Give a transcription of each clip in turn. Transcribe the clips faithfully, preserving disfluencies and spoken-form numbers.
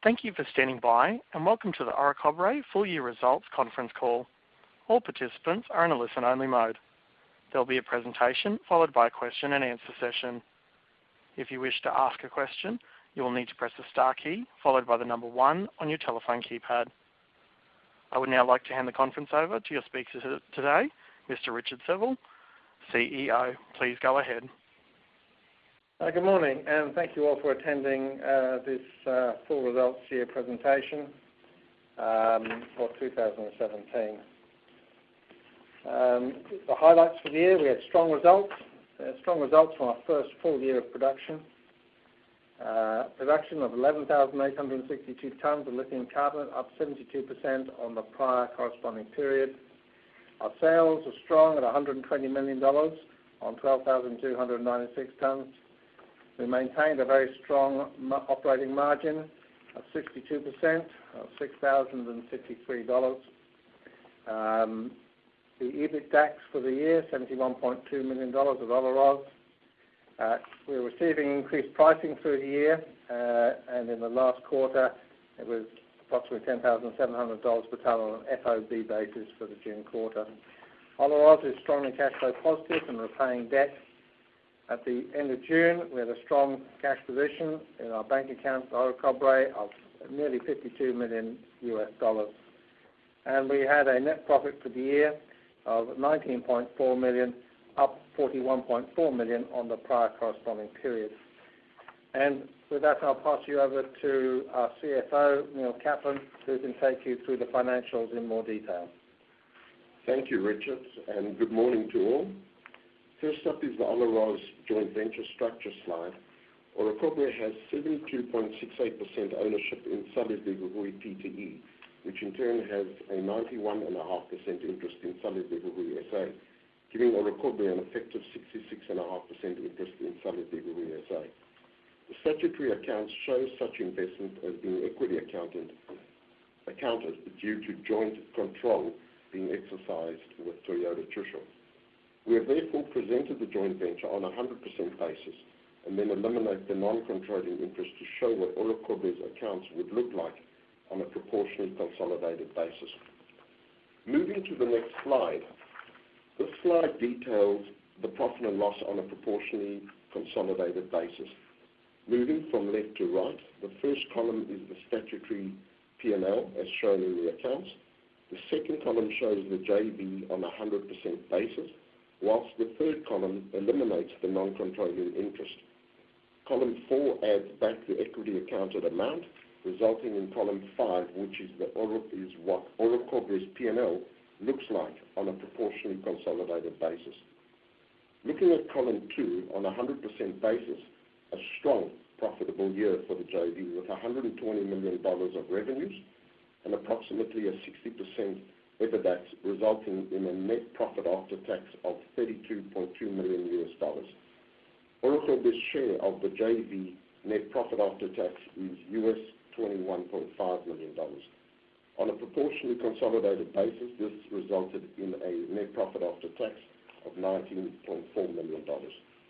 Thank you for standing by, and welcome to the Orocobre Full Year Results Conference Call. All participants are in a listen-only mode. There will be a presentation followed by a question and answer session. If you wish to ask a question, you will need to press the star key followed by the number one on your telephone keypad. I would now like to hand the conference over to your speaker today, Mister Richard Seville, C E O. Please go ahead. Uh, good morning, and thank you all for attending uh, this uh, full results year presentation um, for two thousand seventeen. Um, the highlights for the year: we had strong results, uh, strong results from our first full year of production. Uh, production of eleven thousand eight hundred sixty-two tonnes of lithium carbonate, up seventy-two percent on the prior corresponding period. Our sales were strong at one hundred twenty million dollars on twelve thousand two hundred ninety-six tonnes. We maintained a very strong operating margin of sixty-two percent, of six thousand fifty-three dollars. Um, the EBITDAX for the year, seventy-one point two million dollars of Olaroz. Uh, we're receiving increased pricing through the year, uh, and in the last quarter, it was approximately ten thousand seven hundred dollars per tonne on an F O B basis for the June quarter. Olaroz is strongly cash flow positive and repaying debt. At the end of June, we had a strong cash position in our bank account for Orocobre of nearly fifty-two million U S dollars. And we had a net profit for the year of nineteen point four million, up forty-one point four million on the prior corresponding period. And with that, I'll pass you over to our C F O, Neil Kaplan, who can take you through the financials in more detail. Thank you, Richard, and good morning to all. First up is the Olaroz joint venture structure slide. Orocobre has seventy-two point six eight percent ownership in Sales de Grouille P T E, which in turn has a ninety-one point five percent interest in Sales de Grouille S A, giving Orocobre an effective sixty-six point five percent interest in Sales de Grouille S A. The statutory accounts show such investment as being equity accounted, accounted due to joint control being exercised with Toyota Tsusho. We have therefore presented the joint venture on a one hundred percent basis and then eliminate the non-controlling interest to show what Orocobre's accounts would look like on a proportionally consolidated basis. Moving to the next slide, this slide details the profit and loss on a proportionally consolidated basis. Moving from left to right, the first column is the statutory P and L as shown in the accounts. The second column shows the J V on a one hundred percent basis, whilst the third column eliminates the non-controlling interest. Column four adds back the equity accounted amount, resulting in column five, which is, the Oro, is what Orocobre's P and L looks like on a proportionally consolidated basis. Looking at column two, on a one hundred percent basis, a strong, profitable year for the J V with one hundred twenty million dollars of revenues and approximately a sixty percent EBITDAX, resulting in a net profit after tax of thirty-two point two million U S dollars. Orocobre's share of the J V net profit after tax is U S twenty-one point five million dollars. On a proportionally consolidated basis, this resulted in a net profit after tax of nineteen point four million dollars.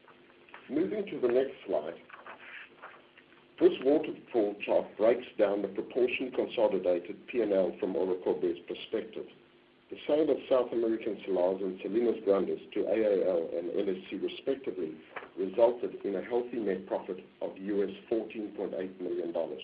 Moving to the next slide, this waterfall chart breaks down the proportion consolidated P and L from Orocobre's perspective. The sale of South American Salars and Salinas Grandes to A A L and L S C respectively resulted in a healthy net profit of U S fourteen point eight million dollars.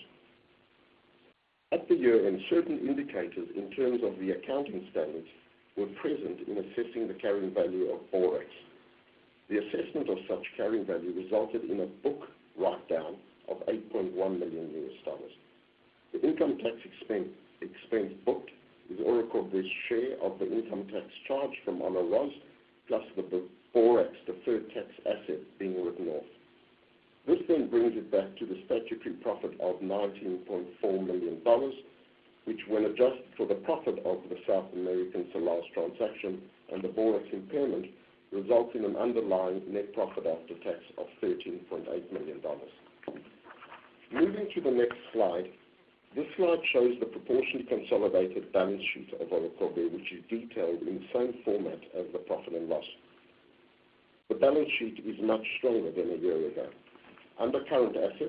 At the year end, certain indicators in terms of the accounting standards were present in assessing the carrying value of Borex. The assessment of such carrying value resulted in a book write-down of eight point one million U S dollars. The income tax expense, expense booked is Orocobre's share of the income tax charged from Olaroz plus the Borex deferred tax asset being written off. This then brings it back to the statutory profit of nineteen point four million dollars, which when adjusted for the profit of the South American Salars transaction and the Borex impairment, results in an underlying net profit after tax of thirteen point eight million dollars. Moving to the next slide, this slide shows the proportionally consolidated balance sheet of Orocobre, which is detailed in the same format as the profit and loss. The balance sheet is much stronger than a year ago. Under current assets,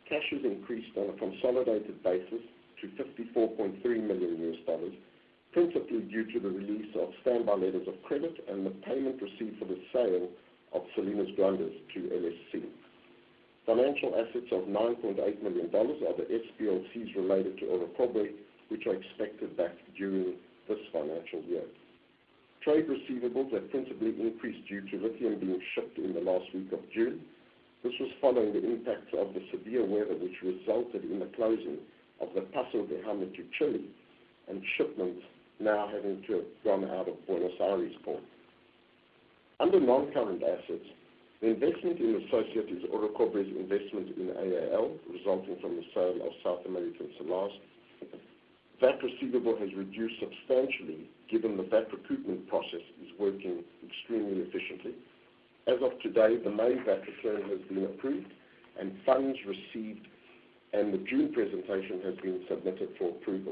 cash has increased on a consolidated basis to fifty-four point three million U S dollars, principally due to the release of standby letters of credit and the payment received for the sale of Salinas Grandes to L S C. Financial assets of nine point eight million dollars are the S P L Cs related to Orocobre, which are expected back during this financial year. Trade receivables have principally increased due to lithium being shipped in the last week of June. This was following the impacts of the severe weather, which resulted in the closing of the Paso de Jama to Chile, and shipments now having to have gone out of Buenos Aires port. Under non-current assets, the investment in associate is Orocobre's investment in A A L, resulting from the sale of South American Salars. V A T receivable has reduced substantially given the V A T recoupment process is working extremely efficiently. As of today, the May V A T return has been approved and funds received, and the June presentation has been submitted for approval.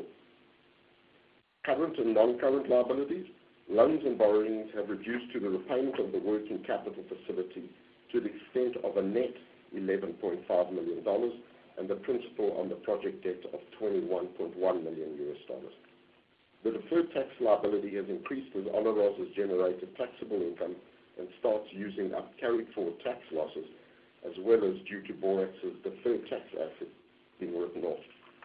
Current and non-current liabilities, loans and borrowings have reduced to the repayment of the working capital facility to the extent of a net eleven point five million dollars and the principal on the project debt of twenty-one point one million U S dollars. The deferred tax liability has increased as Olaroz has generated taxable income and starts using up carried forward tax losses, as well as due to Borax's deferred tax asset being written off.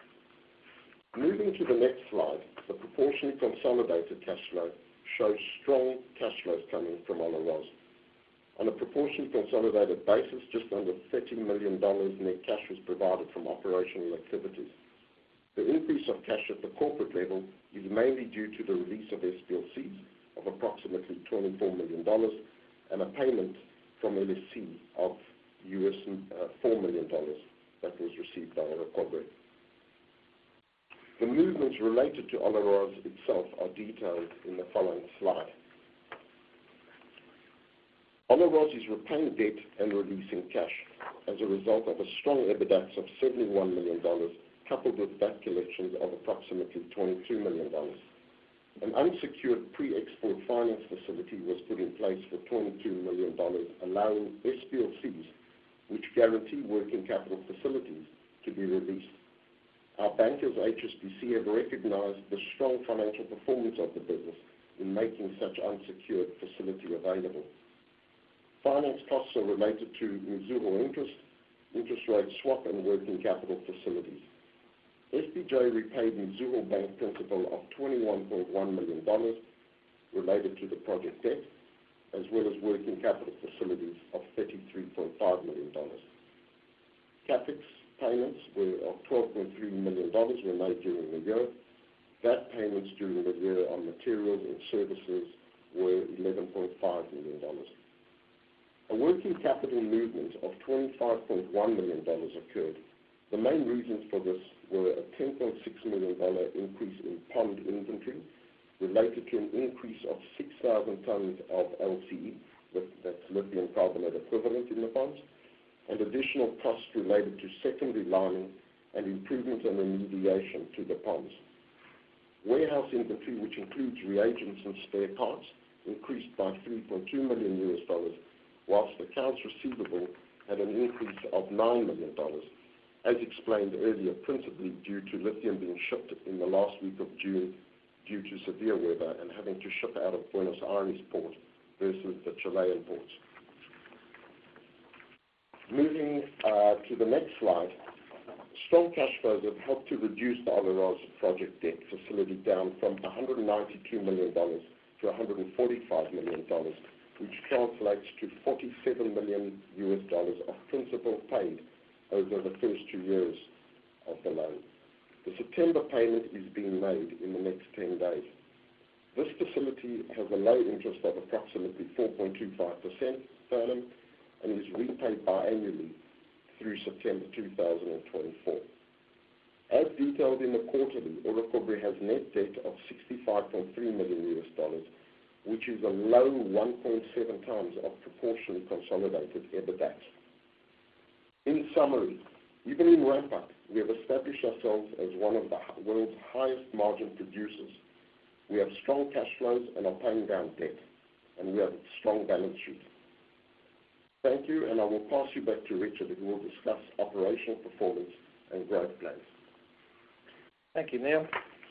Moving to the next slide, the proportionally consolidated cash flow shows strong cash flows coming from Olaroz. On a proportionally consolidated basis, just under thirty million dollars net cash was provided from operational activities. The increase of cash at the corporate level is mainly due to the release of S P L Cs of approximately twenty-four million dollars and a payment from L S C of U S uh, four million dollars that was received by Orocobre. The movements related to Olaroz itself are detailed in the following slide. Olaroz is repaying debt and releasing cash as a result of a strong EBITDA of seventy-one million dollars, coupled with V A T collections of approximately twenty-two million dollars. An unsecured pre-export finance facility was put in place for twenty-two million dollars, allowing S P L Cs, which guarantee working capital facilities, to be released. Our bankers, H S B C, have recognized the strong financial performance of the business in making such unsecured facility available. Finance costs are related to Mizuho interest, interest rate swap, and working capital facilities. S B J repaid Mizuho bank principal of twenty-one point one million dollars related to the project debt, as well as working capital facilities of thirty-three point five million dollars. CapEx payments were of twelve point three million dollars were made during the year. V A T payments during the year on materials and services were eleven point five million dollars. A working capital movement of twenty-five point one million dollars occurred. The main reasons for this were a ten point six million dollars increase in pond inventory related to an increase of six thousand tons of L C E, that's lithium carbonate equivalent in the ponds, and additional costs related to secondary lining and improvement and remediation to the ponds. Warehouse inventory, which includes reagents and spare parts, increased by three point two million U S dollars, whilst accounts receivable had an increase of nine million dollars, as explained earlier, principally due to lithium being shipped in the last week of June due to severe weather and having to ship out of Buenos Aires port versus the Chilean ports. Moving uh, to the next slide, strong cash flows have helped to reduce the Olaroz project debt facility down from one hundred ninety-two million dollars to one hundred forty-five million dollars, which translates to forty-seven million U S dollars of principal paid over the first two years of the loan. The September payment is being made in the next ten days. This facility has a low interest of approximately four point two five percent per annum and is repaid biannually through September two thousand twenty-four. As detailed in the quarterly, Orocobre has net debt of sixty-five point three million U S dollars, which is a low one point seven times of proportionally consolidated EBITDA. In summary, even in ramp-up, we have established ourselves as one of the world's highest margin producers. We have strong cash flows and are paying down debt, and we have a strong balance sheet. Thank you, and I will pass you back to Richard, who will discuss operational performance and growth plans. Thank you, Neil.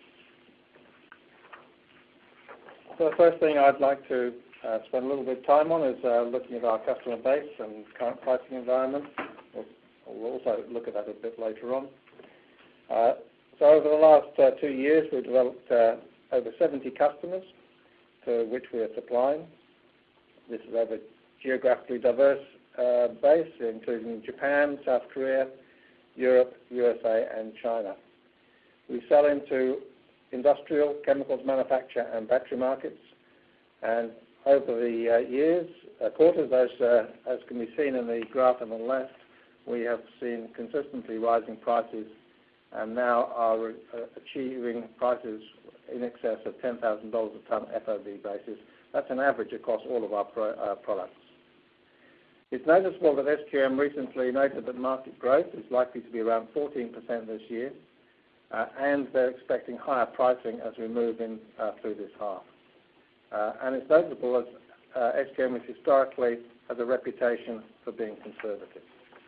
So the first thing I'd like to uh, spend a little bit of time on is uh, looking at our customer base and current pricing environment. We'll, we'll also look at that a bit later on. Uh, so over the last uh, two years, we've developed uh, over seventy customers to which we are supplying. This is over geographically diverse uh, base, including Japan, South Korea, Europe, U S A, and China. We sell into industrial, chemicals manufacture, and battery markets. And over the uh, years, uh, quarters, as, uh, as can be seen in the graph on the left, we have seen consistently rising prices and now are uh, achieving prices in excess of ten thousand dollars a tonne F O B basis. That's an average across all of our pro, uh, products. It's noticeable that S Q M recently noted that market growth is likely to be around fourteen percent this year, uh, and they're expecting higher pricing as we move in uh, through this half. Uh, and it's notable as uh, S Q M is historically has a reputation for being conservative.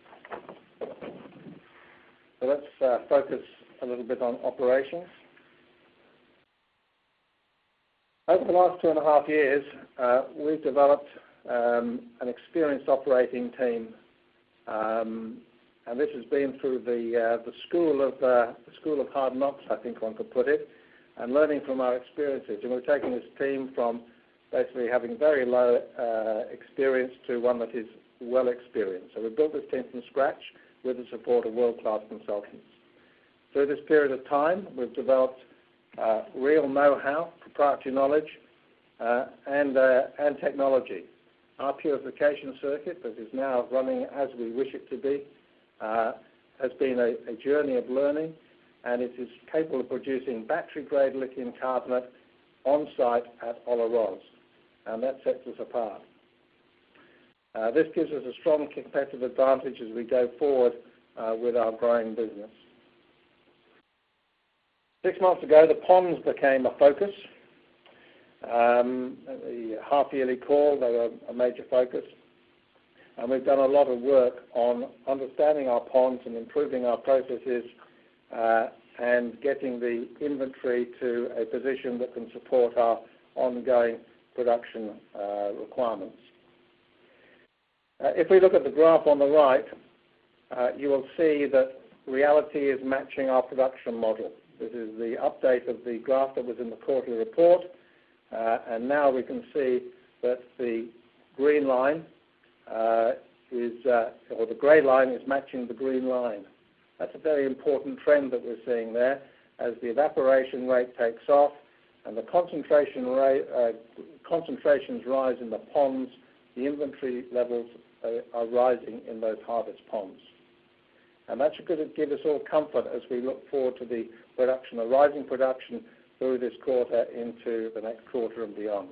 So let's uh, focus a little bit on operations. Over the last two and a half years, uh, we've developed um, an experienced operating team, um, and this has been through the uh, the school of uh, the school of hard knocks, I think one could put it, and learning from our experiences. And we're taking this team from basically having very low uh, experience to one that is well experienced. So we built this team from scratch with the support of world-class consultants. Through this period of time, we've developed uh, real know-how, proprietary knowledge, uh, and, uh, and technology. Our purification circuit, that is now running as we wish it to be, uh, has been a, a journey of learning, and it is capable of producing battery-grade lithium carbonate on-site at Olaroz, and that sets us apart. Uh, this gives us a strong competitive advantage as we go forward uh, with our growing business. Six months ago, the ponds became a focus. Um, at the half-yearly call, they were a major focus. And we've done a lot of work on understanding our ponds and improving our processes uh, and getting the inventory to a position that can support our ongoing production uh, requirements. Uh, if we look at the graph on the right, uh, you will see that reality is matching our production model. This is the update of the graph that was in the quarterly report, uh, and now we can see that the green line uh, is, uh, or the grey line is matching the green line. That's a very important trend that we're seeing there. As the evaporation rate takes off and the concentration rate, uh, concentrations rise in the ponds, the inventory levels uh, are rising in those harvest ponds. And that should give us all comfort as we look forward to the production, a rising production through this quarter into the next quarter and beyond.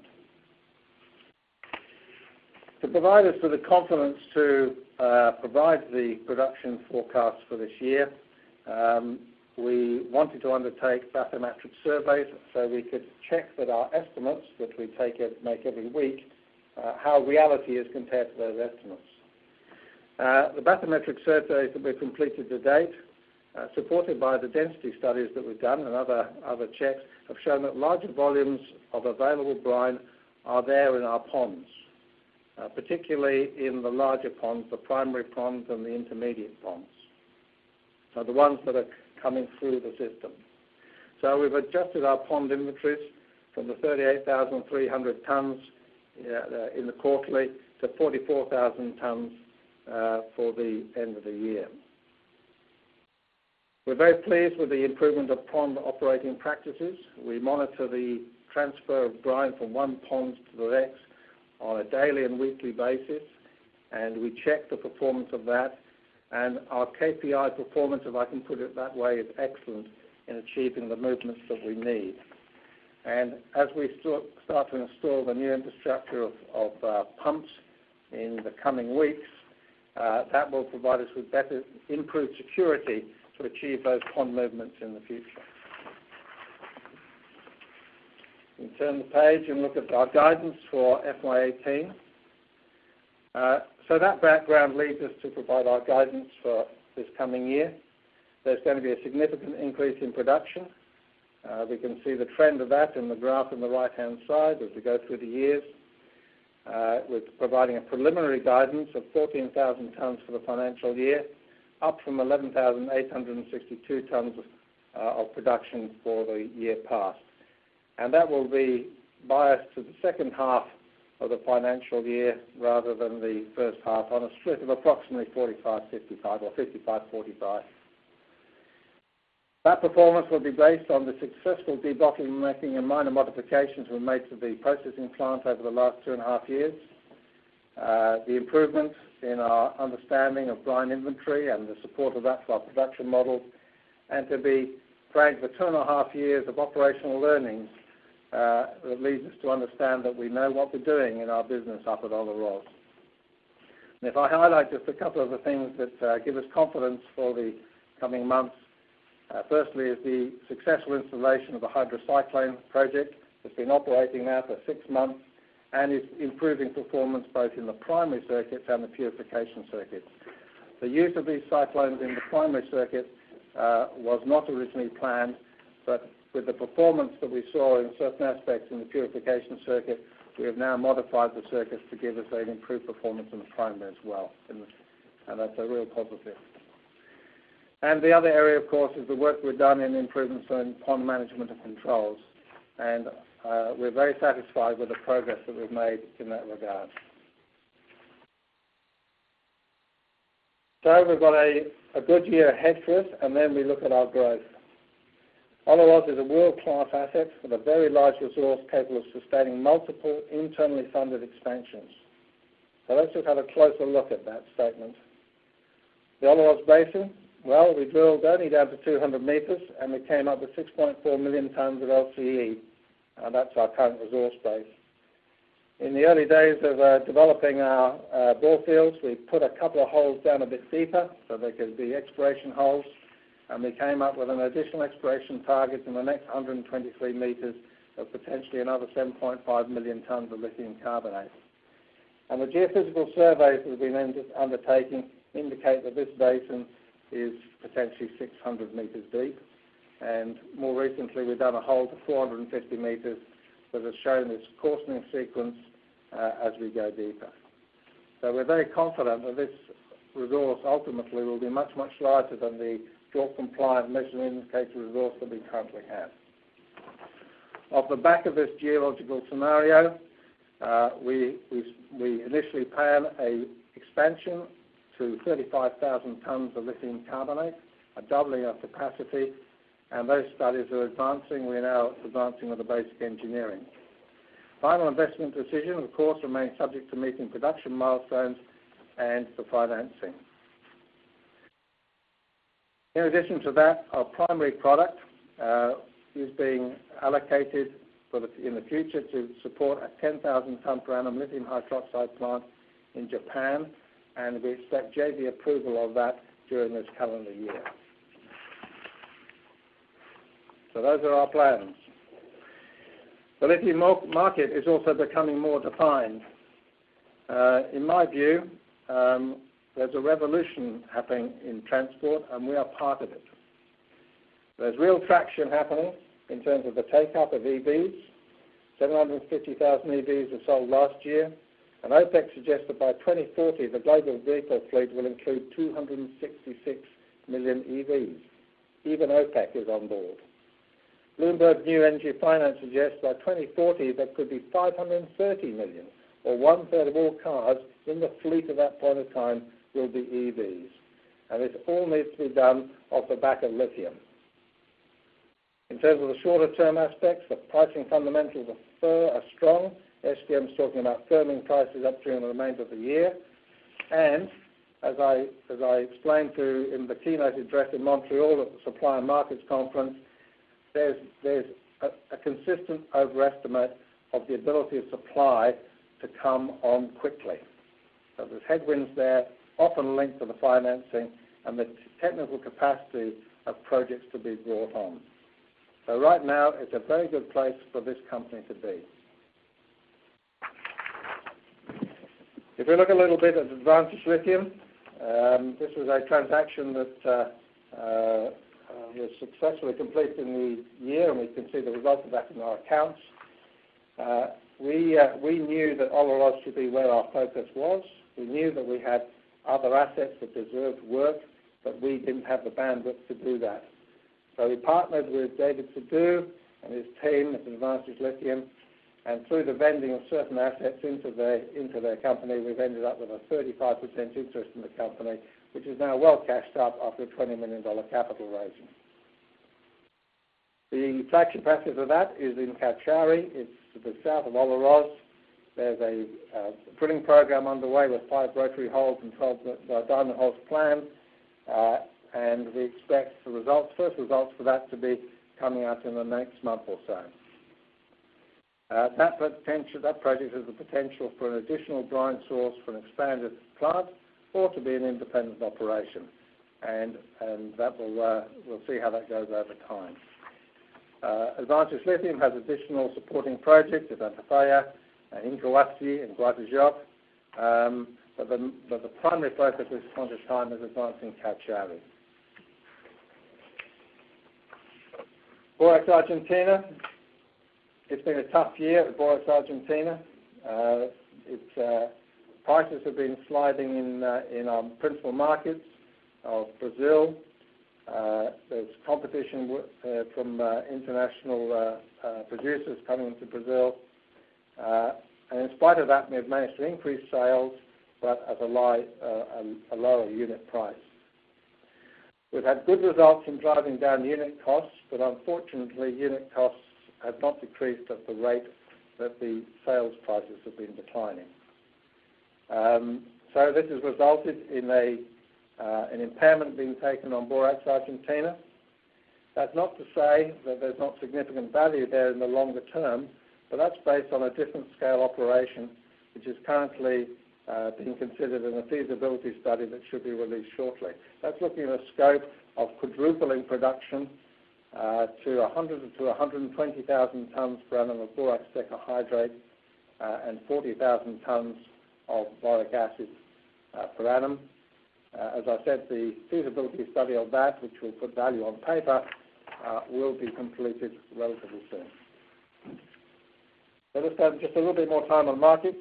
To provide us with the confidence to uh, provide the production forecast for this year, um, we wanted to undertake bathymetric surveys so we could check that our estimates that we take it, make every week, uh, how reality is compared to those estimates. Uh, the bathymetric surveys that we've completed to date, uh, supported by the density studies that we've done and other, other checks, have shown that larger volumes of available brine are there in our ponds, uh, particularly in the larger ponds, the primary ponds and the intermediate ponds, so the ones that are coming through the system. So we've adjusted our pond inventories from the thirty-eight thousand three hundred tonnes uh, in the quarterly to forty-four thousand tonnes uh, for the end of the year. We're very pleased with the improvement of pond operating practices. We monitor the transfer of brine from one pond to the next on a daily and weekly basis, and we check the performance of that. And our K P I performance, if I can put it that way, is excellent in achieving the movements that we need. And as we st start to install the new infrastructure of, of uh, pumps in the coming weeks, uh, that will provide us with better, improved security to achieve those pond movements in the future. You can turn the page and look at our guidance for F Y eighteen. Uh, so that background leads us to provide our guidance for this coming year. There's going to be a significant increase in production. Uh, we can see the trend of that in the graph on the right-hand side as we go through the years. Uh, we're providing a preliminary guidance of fourteen thousand tonnes for the financial year, up from eleven thousand eight hundred sixty-two tonnes uh, of production for the year past. And that will be biased to the second half of the financial year rather than the first half, on a split of approximately forty-five fifty-five or fifty-five forty-five. That performance will be based on the successful debottlenecking and minor modifications we made to the processing plant over the last two and a half years, uh, the improvements in our understanding of brine inventory and the support of that for our production models, and to be frank, the two and a half years of operational learnings uh, that leads us to understand that we know what we're doing in our business up at Olaroz. And if I highlight just a couple of the things that uh, give us confidence for the coming months, Uh, firstly is the successful installation of the hydrocyclone project. It's been operating now for six months and is improving performance both in the primary circuits and the purification circuits. The use of these cyclones in the primary circuit uh, was not originally planned, but with the performance that we saw in certain aspects in the purification circuit, we have now modified the circuits to give us an improved performance in the primary as well, and that's a real positive. And the other area, of course, is the work we've done in improvements in pond management and controls. And uh, we're very satisfied with the progress that we've made in that regard. So we've got a, a good year ahead for us, and then we look at our growth. Olaroz is a world-class asset with a very large resource capable of sustaining multiple internally funded expansions. So let's just have a closer look at that statement. The Olaroz Basin, well, we drilled only down to two hundred metres, and we came up with six point four million tonnes of L C E, and that's our current resource base. In the early days of uh, developing our uh, bore fields, we put a couple of holes down a bit deeper so they could be exploration holes, and we came up with an additional exploration target in the next one hundred twenty-three metres of potentially another seven point five million tonnes of lithium carbonate. And the geophysical surveys that we've been undertaking indicate that this basin is potentially six hundred metres deep, and more recently we've done a hole to four hundred fifty metres that has shown this coarsening sequence uh, as we go deeper. So we're very confident that this resource ultimately will be much, much larger than the JORC-compliant measured and indicated resource that we currently have. Off the back of this geological scenario, uh, we, we, we initially plan a expansion to thirty-five thousand tonnes of lithium carbonate, a doubling of capacity, and those studies are advancing. We're now advancing with the basic engineering. Final investment decision, of course, remains subject to meeting production milestones and the financing. In addition to that, our primary product uh, is being allocated for the, in the future to support a ten thousand tonne per annum lithium hydroxide plant in Japan, and we expect J V approval of that during this calendar year. So those are our plans. The lithium market is also becoming more defined. Uh, in my view, um, there's a revolution happening in transport, and we are part of it. There's real traction happening in terms of the take-up of E Vs. seven hundred fifty thousand E Vs were sold last year, and OPEC suggests that by twenty forty, the global vehicle fleet will include two hundred sixty-six million E Vs. Even OPEC is on board. Bloomberg New Energy Finance suggests by twenty forty there could be five hundred thirty million, or one-third of all cars in the fleet at that point of time will be E Vs. And this all needs to be done off the back of lithium. In terms of the shorter-term aspects, the pricing fundamentals are strong. S D M is talking about firming prices up during the remainder of the year. And as I, as I explained to in the keynote address in Montreal at the Supply and Markets Conference, there's, there's a, a consistent overestimate of the ability of supply to come on quickly. So there's headwinds there, often linked to the financing and the technical capacity of projects to be brought on. So right now, it's a very good place for this company to be. If we look a little bit at Advantage Lithium, um, this was a transaction that uh, uh, was successfully completed in the year, and we can see the results of that in our accounts. Uh, we, uh, we knew that Olaroz should be where our focus was. We knew that we had other assets that deserved work, but we didn't have the bandwidth to do that. So we partnered with David Sadu and his team at Advantage Lithium, and through the vending of certain assets into their, into their company, we've ended up with a thirty-five percent interest in the company, which is now well cashed up after a twenty million dollars capital raising. The flagship asset of that is in Caucharí. It's to the south of Olaroz. There's a uh, drilling program underway with five rotary holes and twelve uh, diamond holes planned, uh, and we expect the results, first results for that to be coming out in the next month or so. Uh, that, potential, that project has the potential for an additional brine source for an expanded plant or to be an independent operation, and, and that will, uh, we'll see how that goes over time. Uh, Advantage Lithium has additional supporting projects at Antofalla, and Incoasi and Guatajop, um, but, the, but the primary focus at this point of time is advancing Caucharí. Borax Argentina. It's been a tough year at Borax Argentina. Uh, its uh, prices have been sliding in, uh, in our principal markets of Brazil. Uh, there's competition w uh, from uh, international uh, uh, producers coming into Brazil. Uh, and in spite of that, we've managed to increase sales, but at a, lie, uh, a, a lower unit price. We've had good results in driving down unit costs, but unfortunately, unit costs have not decreased at the rate that the sales prices have been declining. Um, so this has resulted in a, uh, an impairment being taken on Borax Argentina. That's not to say that there's not significant value there in the longer term, but that's based on a different scale operation, which is currently uh, being considered in a feasibility study that should be released shortly. That's looking at a scope of quadrupling production uh, to one hundred to one hundred twenty thousand tonnes per annum of borax tetrahydrate uh, and forty thousand tonnes of boric acid uh, per annum. Uh, as I said, the feasibility study of that, which will put value on paper, uh, will be completed relatively soon. Let us spend just a little bit more time on markets.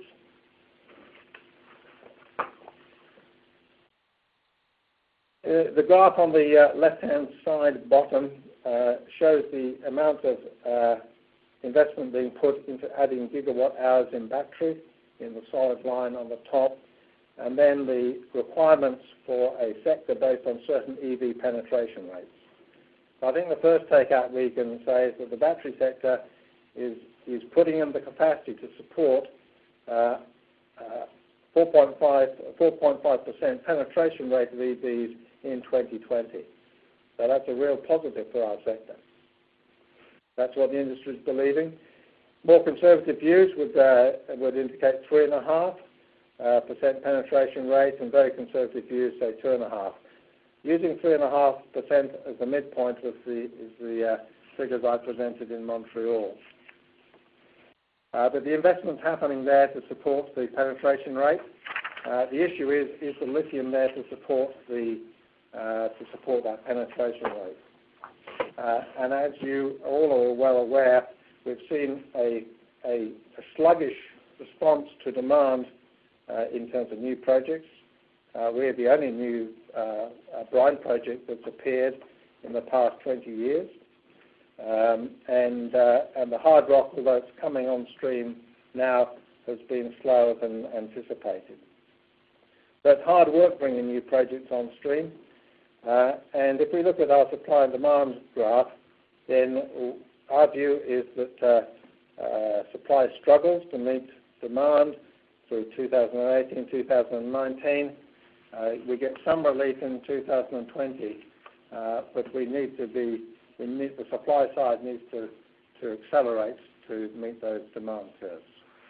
Uh, the graph on the uh, left-hand side bottom uh, shows the amount of uh, investment being put into adding gigawatt hours in battery in the solid line on the top, and then the requirements for a sector based on certain E V penetration rates. So I think the first takeout we can say is that the battery sector is, is putting in the capacity to support uh, uh, four point five percent penetration rate of E Vs in twenty twenty. So that's a real positive for our sector. That's what the industry is believing. More conservative views would, uh, would indicate three and a half uh, percent penetration rate, and very conservative views say two and a half. Using three and a half percent as the midpoint was the, is the uh, figures I presented in Montreal. Uh, but the investment's happening there to support the penetration rate. Uh, the issue is, is the lithium there to support the uh, to support that penetration rate? Uh, and as you all are well aware, we've seen a, a, a sluggish response to demand uh, in terms of new projects. Uh, we're the only new uh, brine project that's appeared in the past twenty years. Um, and, uh, and the hard rock, although it's coming on stream now, has been slower than anticipated. But hard work bringing new projects on stream. Uh, and if we look at our supply and demand graph, then our view is that uh, uh, supply struggles to meet demand through two thousand eighteen, two thousand nineteen. Uh, we get some relief in two thousand twenty, uh, but we need to be, we need, the supply side needs to, to accelerate to meet those demand curves.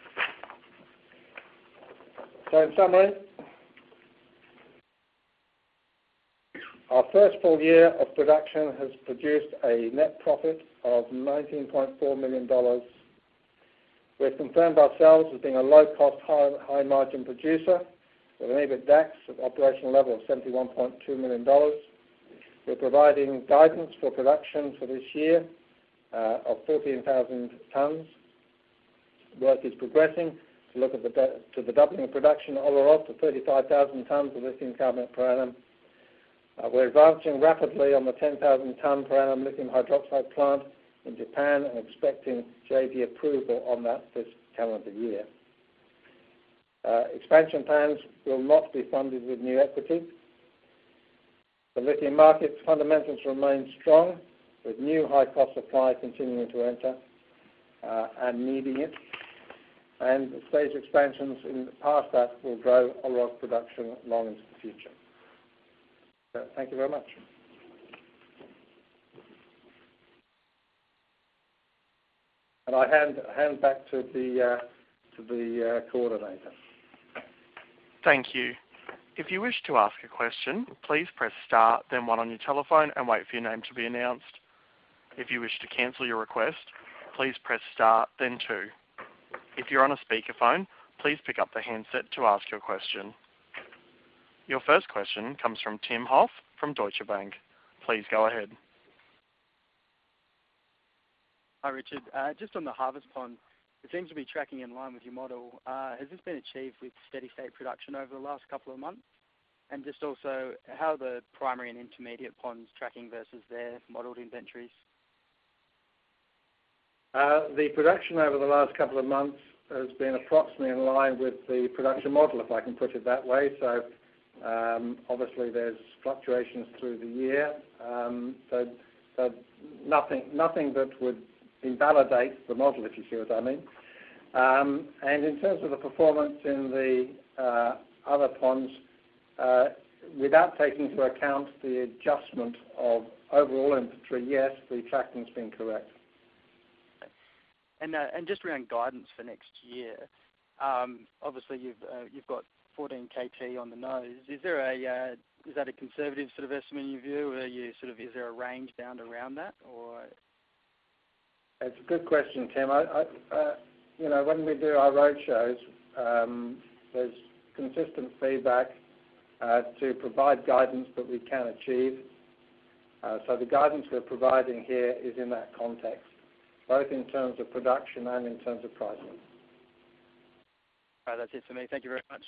So in summary, our first full year of production has produced a net profit of nineteen point four million dollars. We've confirmed ourselves as being a low-cost, high, high-margin producer with an EBITDAX at operational level of seventy-one point two million dollars. We're providing guidance for production for this year uh, of fourteen thousand tonnes. Work is progressing to look at the, to the doubling of production at Olaroz to thirty-five thousand tonnes of lithium carbonate per annum. Uh, we're advancing rapidly on the ten thousand tonne per annum lithium hydroxide plant in Japan and expecting J V approval on that this calendar year. Uh, expansion plans will not be funded with new equity. The lithium market's fundamentals remain strong, with new high-cost supply continuing to enter uh, and needing it. And stage expansions in past that will grow Olaroz production long into the future. So, thank you very much. And I hand, hand back to the, uh, to the uh, coordinator. Thank you. If you wish to ask a question, please press star, then one on your telephone and wait for your name to be announced. If you wish to cancel your request, please press star, then two. If you're on a speakerphone, please pick up the handset to ask your question. Your first question comes from Tim Hoff from Deutsche Bank. Please go ahead. Hi, Richard. Uh, just on the harvest pond, it seems to be tracking in line with your model. Uh, has this been achieved with steady-state production over the last couple of months? And just also, how are the primary and intermediate ponds tracking versus their modelled inventories? Uh, the production over the last couple of months has been approximately in line with the production model, if I can put it that way. So um, obviously there's fluctuations through the year. Um, so, so nothing, nothing that would invalidate the model, if you see what I mean. Um, and in terms of the performance in the uh, other ponds, uh, without taking into account the adjustment of overall inventory, yes, the tracking's been correct. And uh, and just around guidance for next year, um, obviously you've uh, you've got fourteen K T on the nose. Is there a uh, is that a conservative sort of estimate in your view, or are you sort of is there a range bound around that, or? It's a good question, Tim. I, I, uh, you know, when we do our roadshows, um, there's consistent feedback uh, to provide guidance that we can achieve. Uh, so the guidance we're providing here is in that context, both in terms of production and in terms of pricing. All right, that's it for me. Thank you very much.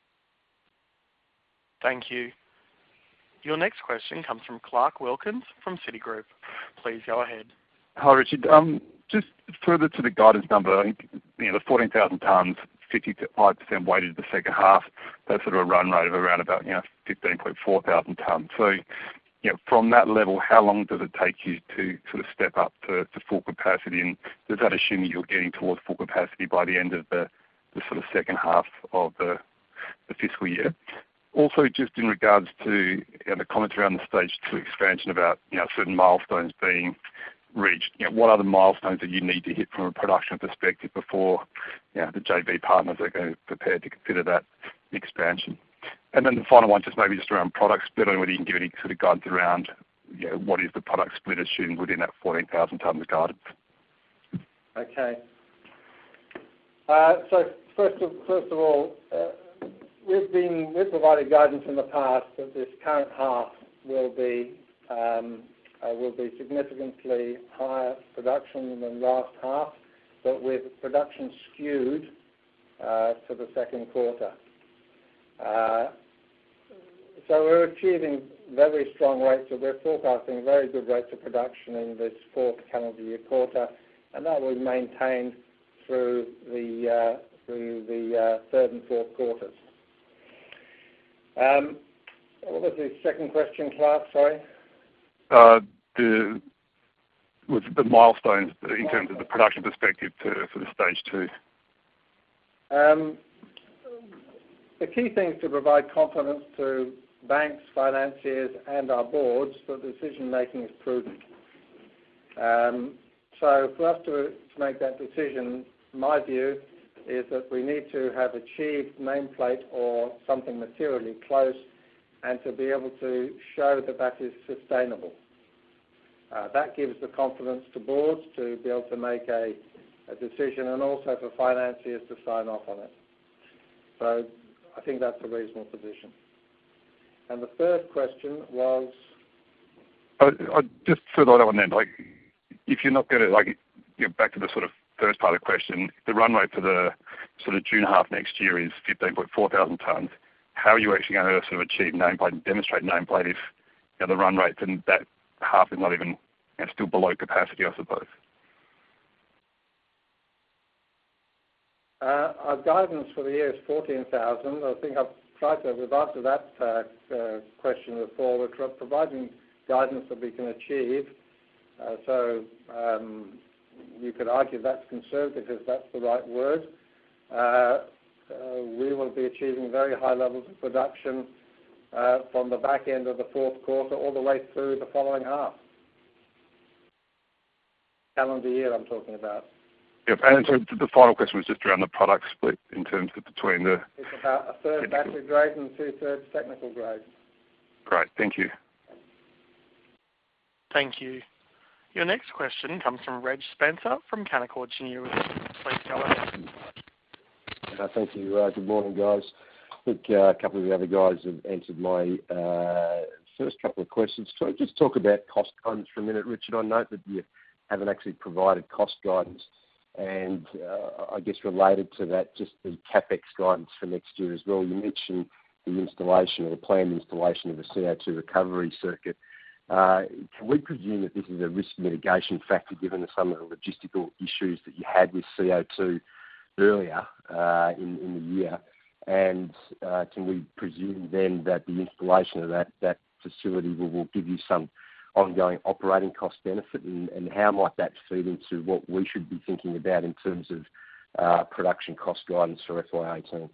Thank you. Your next question comes from Clark Wilkins from Citigroup. Please go ahead. Hi, Richard. Um, just further to the guidance number, I think you know the fourteen thousand tonnes, fifty-five percent weighted to the second half. That's sort of a run rate of around about you know fifteen point four thousand tonnes. So, you know, from that level, how long does it take you to sort of step up to, to full capacity? And does that assume that you're getting towards full capacity by the end of the, the sort of second half of the, the fiscal year? Also, just in regards to you know, the comments around the stage two expansion about you know certain milestones being reached, you know, what other milestones that you need to hit from a production perspective before you know, the J V partners are going to be prepared to consider that expansion? And then the final one, just maybe just around product split, and whether you can give any sort of guidance around you know, what is the product split assumed within that fourteen thousand tonnes of guidance? Okay. Uh, so first of, first of all, uh, we've been we've provided guidance in the past that this current half will be um, Uh, will be significantly higher production than last half, but with production skewed uh, to the second quarter. Uh, so we're achieving very strong rates, so we're forecasting very good rates of production in this fourth calendar year quarter, and that will be maintained through the, uh, through the uh, third and fourth quarters. Um, what was the second question, Clark? Sorry. Uh, the with the milestones in terms of the production perspective to for the stage two. Um, the key thing is to provide confidence to banks, financiers, and our boards that decision making is prudent. Um, so for us to, to make that decision, my view is that we need to have achieved nameplate or something materially close, and to be able to show that that is sustainable. Uh, that gives the confidence to boards to be able to make a, a decision, and also for financiers to sign off on it. So I think that's a reasonable position. And the third question was... I, I just further on that one then, like, if you're not going to, like, you know, back to the sort of first part of the question, the run rate for the sort of June half next year is fifteen point four thousand tonnes. How are you actually going to sort of achieve nameplate and demonstrate nameplate if, you know, the run rate in that half is not even, you know, still below capacity, I suppose? Uh, our guidance for the year is fourteen thousand. I think I've tried to, we've answered that uh, uh, question before. We're providing guidance that we can achieve. Uh, so um, you could argue that's conservative if that's the right word. Uh, uh, we will be achieving very high levels of production uh, from the back end of the fourth quarter all the way through the following half. Calendar year I'm talking about. Yep, and so the final question was just around the product split in terms of between the... It's about a third technical. battery grade and two-thirds technical grade. Great, thank you. Thank you. Your next question comes from Reg Spencer from Canaccord Genuity. Please go ahead. Uh, thank you. Uh, good morning, guys. I think uh, a couple of the other guys have answered my uh, first couple of questions. Can I just talk about cost guidance for a minute, Richard? I note that you haven't actually provided cost guidance. And uh, I guess related to that, just the CapEx guidance for next year as well. You mentioned the installation or the planned installation of a C O two recovery circuit. Uh, can we presume that this is a risk mitigation factor given some of the logistical issues that you had with C O two earlier uh, in, in the year? And uh, can we presume then that the installation of that, that facility will, will give you some ongoing operating cost benefit, and, and how might that feed into what we should be thinking about in terms of uh, production cost guidance for F Y eighteen?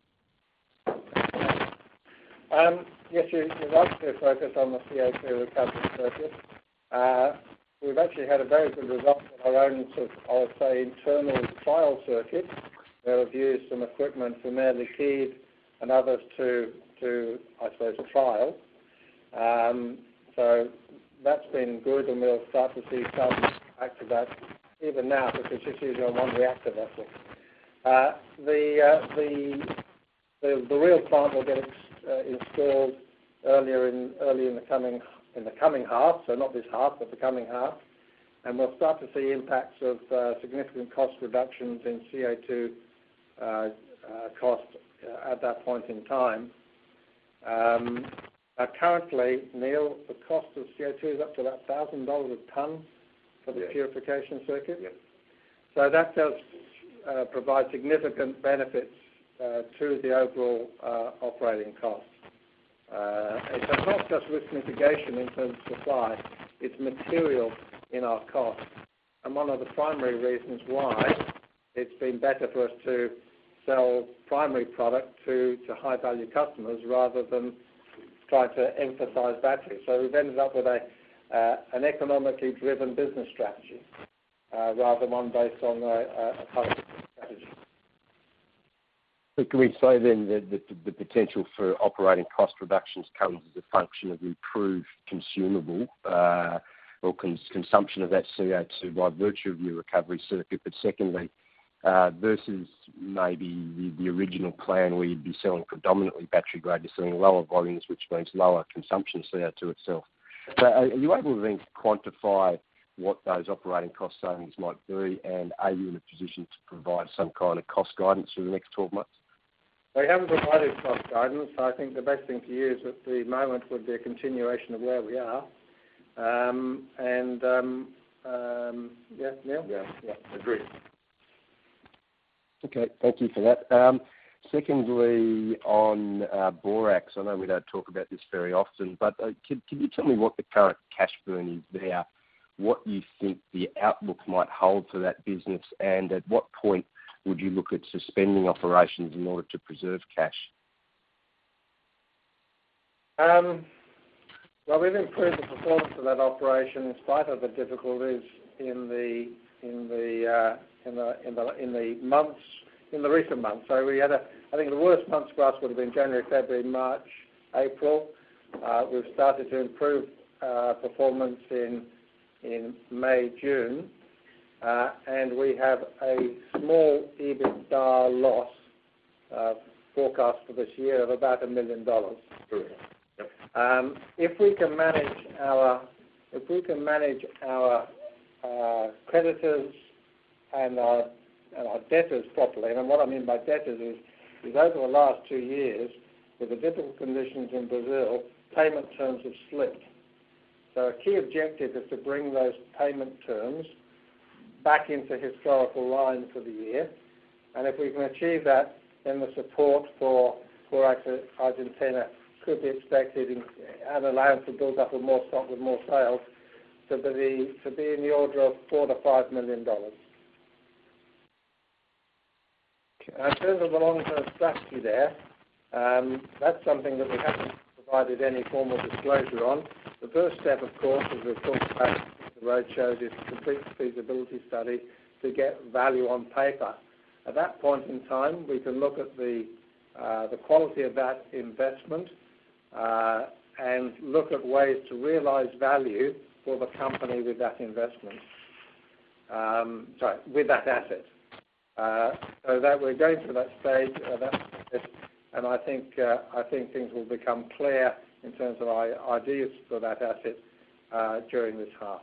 Um, yes, you, you're right to focus on the C O two recovery circuit. Uh, we've actually had a very good result with our own, sort of, I would say, internal trial circuit, where we've used some equipment from Air Liquide and others to, to I suppose, trial. Um, so that's been good, and we'll start to see some impact of that even now, because it's just using on one reactor vessel. Uh, the, uh, the, the the real plant will get uh, installed earlier in early in the coming in the coming half, so not this half, but the coming half, and we'll start to see impacts of uh, significant cost reductions in C O two uh, uh, cost uh, at that point in time. Um, Uh, currently, Neil, the cost of C O two is up to about one thousand dollars a tonne for the yeah. purification circuit. Yeah. So that does uh, provide significant benefits uh, to the overall uh, operating cost. Uh, it's not just risk mitigation in terms of supply, it's material in our cost. And one of the primary reasons why it's been better for us to sell primary product to, to high-value customers rather than trying to emphasize batteries. So we've ended up with a uh, an economically driven business strategy uh, rather than one based on a, a customer strategy. So can we say then that the, the potential for operating cost reductions comes as a function of improved consumable uh, or cons- consumption of that C O two by virtue of your recovery circuit, but secondly, Uh, versus maybe the, the original plan where you'd be selling predominantly battery grade, you're selling lower volumes, which means lower consumption of C O two itself. So are you able to then quantify what those operating cost savings might be, and are you in a position to provide some kind of cost guidance for the next twelve months? We haven't provided cost guidance. I think the best thing to use at the moment would be a continuation of where we are. Um, and, um, um, yeah, Neil? Yeah, yeah, agree. Okay, thank you for that. Um, secondly, on uh, Borax, I know we don't talk about this very often, but uh, can, can you tell me what the current cash burn is there, what you think the outlook might hold for that business, and at what point would you look at suspending operations in order to preserve cash? Um, well, we've improved the performance of that operation in spite of the difficulties in the in the uh, in the in the in the months in the recent months. So we had a I think the worst months for us would have been January, February, March, April. Uh, we've started to improve uh, performance in in May, June, uh, and we have a small EBITDA loss uh, forecast for this year of about a million dollars. Yep. Um, if we can manage our, if we can manage our uh, creditors and our, and our debtors properly, and what I mean by debtors is, is over the last two years, with the difficult conditions in Brazil, payment terms have slipped. So a key objective is to bring those payment terms back into historical line for the year, and if we can achieve that, then the support for for Argentina could be expected in, and allowance to build up with more stock with more sales to be to be in the order of four to five million dollars. Okay. In terms of the long-term strategy there, um, that's something that we haven't provided any formal disclosure on. The first step, of course, as we've talked about the roadshows, is to complete the feasibility study to get value on paper. At that point in time, we can look at the uh, the quality of that investment uh, and look at ways to realise value for the company with that investment. Um, sorry, with that asset. Uh, so that we're going through that stage, uh, that process, and I think uh, I think things will become clear in terms of our ideas for that asset uh, during this half.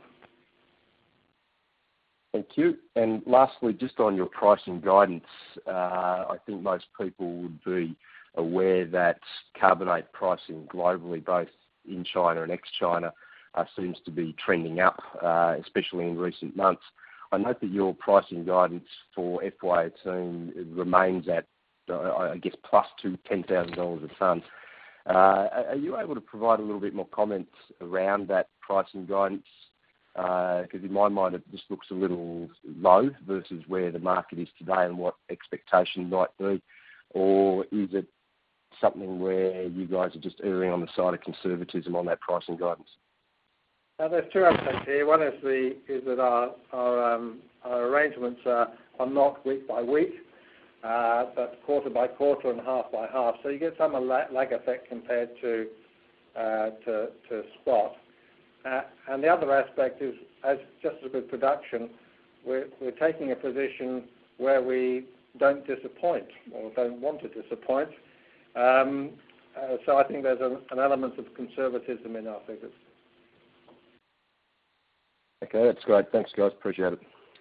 Thank you. And lastly, just on your pricing guidance, uh, I think most people would be aware that carbonate pricing globally, both in China and ex-China, uh, seems to be trending up, uh, especially in recent months. I note that your pricing guidance for F Y eighteen remains at, uh, I guess, plus to ten thousand dollars a tonne. Uh, are you able to provide a little bit more comments around that pricing guidance? Because uh, in my mind, it just looks a little low versus where the market is today and what expectation might be. Or is it something where you guys are just erring on the side of conservatism on that pricing guidance? Now, there's two aspects here. One is the is that our our, um, our arrangements are, are not week by week, uh, but quarter by quarter and half by half. So you get some lag effect compared to uh, to, to spot. Uh, and the other aspect is, as just as with production, we're, we're taking a position where we don't disappoint or don't want to disappoint. Um, uh, so I think there's a, an element of conservatism in our figures. Okay, that's great. Thanks, guys. Appreciate it.